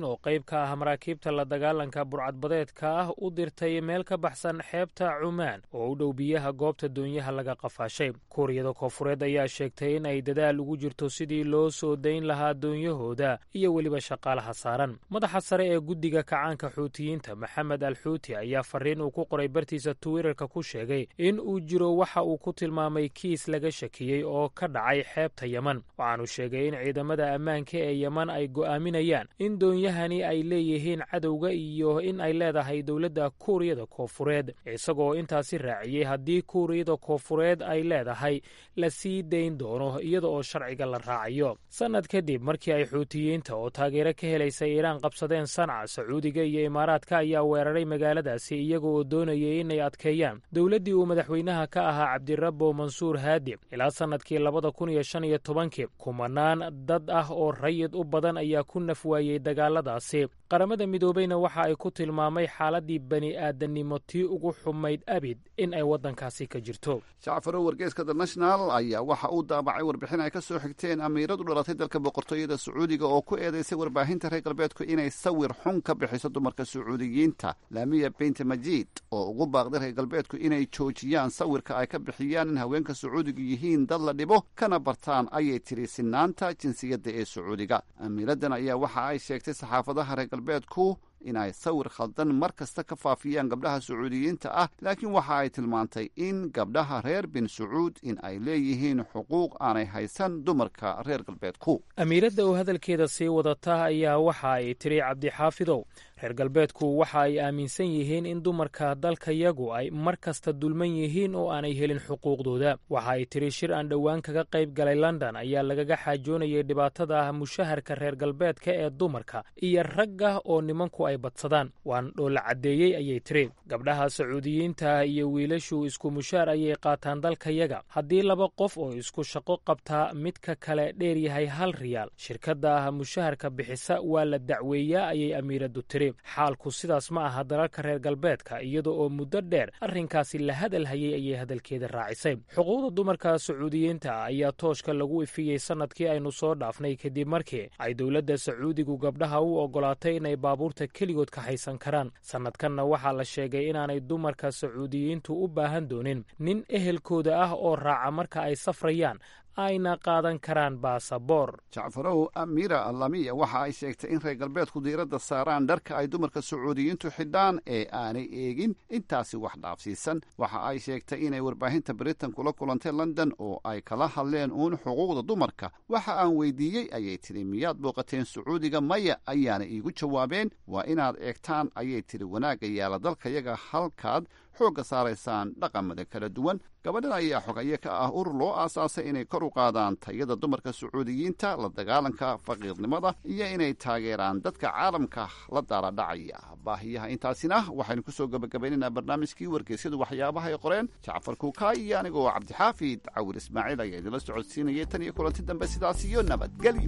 xuutiyiin oo qayb ka ah maraakiibta la dagaalanka burcadbadeedka ah u dirtay meel ka baxsan xeebta cumaan oo u dhow biyaha goobta doonyaha laga qafaashay. kuuriyada koonfureed ayaa sheegtay in ay dadaal ugu jirto sidii loo soo dayn lahaa doonyahooda iyo weliba shaqaalaha saaran. madaxa sare ee guddiga kacaanka xuutiyiinta maxamed al xuuti ayaa fariin uu ku qoray bartiisa twitterka ku sheegay in uu jiro waxa uu ku tilmaamay kiis laga shakiyey oo ka dhacay xeebta yeman. waxaanu sheegay in ciidamada ammaanka ee yeman ay go'aaminayaan in doonyahani ay leeyihiin cadowga iyo in ay leedahay dowladda kuuriyada koonfureed, isagoo intaasi raaciyey haddii kuuriyada koonfureed ay leedahay la sii dayn doono iyada oo sharciga la raacayo. sannad kadib markii ay xuutiyiinta oo taageero ka helaysa iiraan qabsadeen sanca, sacuudiga iyo imaaraadka ayaa weeraray magaaladaasi iyaga oo doonayay inay adkeeyaan dowladdii uu madaxweynaha ka ahaa cabdirabbo mansuur haadi. ilaa sannadkii labada kun iyo shan iyo tobankii kumanaan dad ah oo rayid u badan ayaa ku naf waayey dagaaladaasi. qaramada midoobeyna waxa ay ku tilmaamay xaaladii bani aadannimo tii ugu xumayd abid in ay waddankaasi ka jirto. jacfarow wargeyska the national ayaa waxa uu daabacay warbixin ay ka soo xigteen amiiradu dhalatay dalka boqortooyada sacuudiga oo ku eedeysay warbaahinta reer galbeedku inay sawir xun ka bixiso dumarka sacuudiyiinta. laamiya bint majid oo ugu baaqday reer galbeedku inay joojiyaan sawirka ay ka bixiyaan in haweenka sacuudigu yihiin dad la dhibo kana bartaan ayay tiri sinaanta jinsiyadda ee sacuudiga. amiiradan ayaa waxa ay sheegtay saxaafadaha reer galbeedku in ay sawir khaldan mar kasta ka faafiyaan gabdhaha sacuudiyiinta ah, laakiin waxa ay tilmaantay in gabdhaha reer bin sacuud in ay leeyihiin xuquuq aanay haysan dumarka reer galbeedku. amiiradda oo hadalkeeda sii wadata ayaa waxa ay tiri cabdixaafidow, reer galbeedku waxa ay aaminsan yihiin in dumarka dalkayagu ay mar kasta dulman yihiin oo aanay helin xuquuqdooda. waxa ay tiri shir aan dhowaan kaga qayb galay london ayaa lagaga xaajoonayay dhibaatada ah mushaharka reer galbeedka ee dumarka iyo ragga oo nimanku ay badsadaan. waan dhoola caddeeyey ayay tiri. gabdhaha sacuudiyiinta iyo wiilashu isku mushaar ayay qaataan dalkayaga. haddii laba qof oo isku shaqo qabtaa midka kale dheer yahay hal riyaal, shirkadda mushaharka bixisa waa la dacweeyaa ayay amiiraddu tiri. xaalku sidaas ma aha dalalka reer galbeedka, iyada oo muddo dheer arrinkaasi la hadal hayay ayay hadalkeeda raacisay. xuquuqda dumarka sacuudiyiinta ayaa tooshka lagu ifiyey sannadkii aynu soo dhaafnay kadib markii ay dowladda sacuudigu gabdhaha u oggolaatay inay baabuurta keligood ka haysan karaan. sannadkanna waxaa la sheegay inaanay dumarka sacuudiyiintu u baahan doonin nin ehelkooda ah oo raaca marka ay safrayaan, ayna qaadan karaan baasaboor. jacfarow amiira alamiya waxa ay sheegtay in reer galbeedku diiradda saaraan dharka ay dumarka sacuudiyiintu xidhaan ee aanay eegin intaasi wax dhaafsiisan. waxa ay sheegtay inay warbaahinta britain kula kulantay london oo ay kala hadleen uun xuquuqda dumarka. waxa aan weydiiyey ayay tidhi, miyaad booqateen sacuudiga? maya ayaana iigu jawaabeen. waa inaad eegtaan ayay tidhi wanaagga yaala dalkayaga halkaad xoogga saaraysaan dhaqamada kala duwan. gabadhan ayaa xogaye ka ah urur loo aasaasay inay kor u qaadaan tayada dumarka sacuudiyiinta, la dagaalanka faqiirnimada iyo inay taageeraan dadka caalamka la daaladhacaya baahiyaha. intaasina waxaynu ku soo gebagabaynaynaa barnaamijkii wargeysyadu waxyaabaha ay qoreen. jacfar kuukaay iyo anigoo cabdixaafid cawir ismaaciil ayaa idinla socodsiinayay. tan iyo kulanti dambe sidaas iyo nabadgelyo.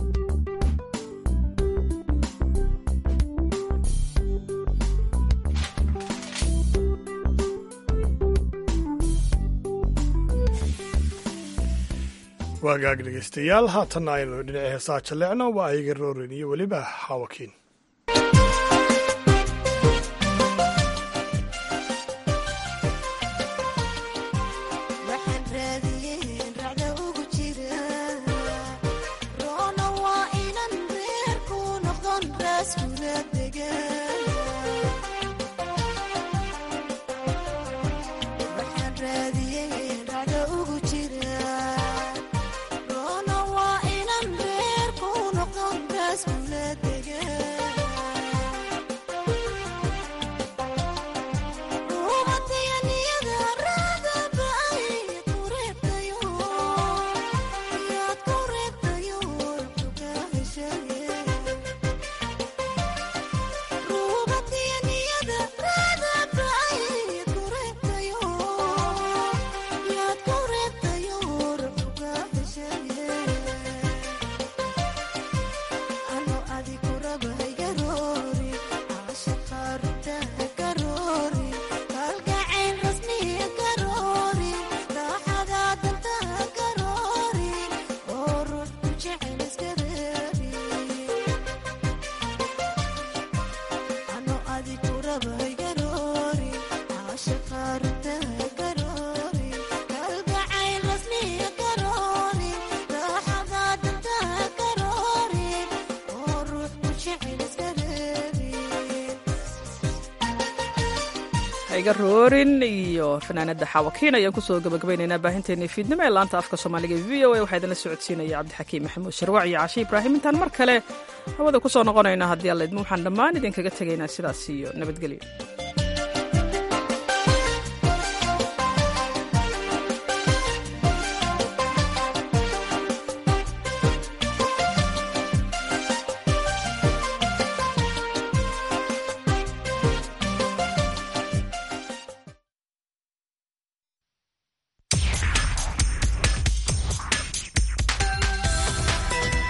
waagaag dhegaystayaal, haatanna aynu dhinaca heesaa jalleecno. waa ayga roorin iyo weliba xaawakiin. Ru iga roorin iyo fanaanada xawakiin ayaan kusoo gabagabaynaynaa baahinteennii fiidnimo ee laanta afka soomaaliga v o a waxaa idinla socodsiinaya cabdixakiim maxamuud sharwac iyo cashe ibraahim intaan mar kale hawada kusoo noqonayna haddii alla idmo waxaan dhammaan idinkaga tegaynaa sidaas iyo nabadgelyo.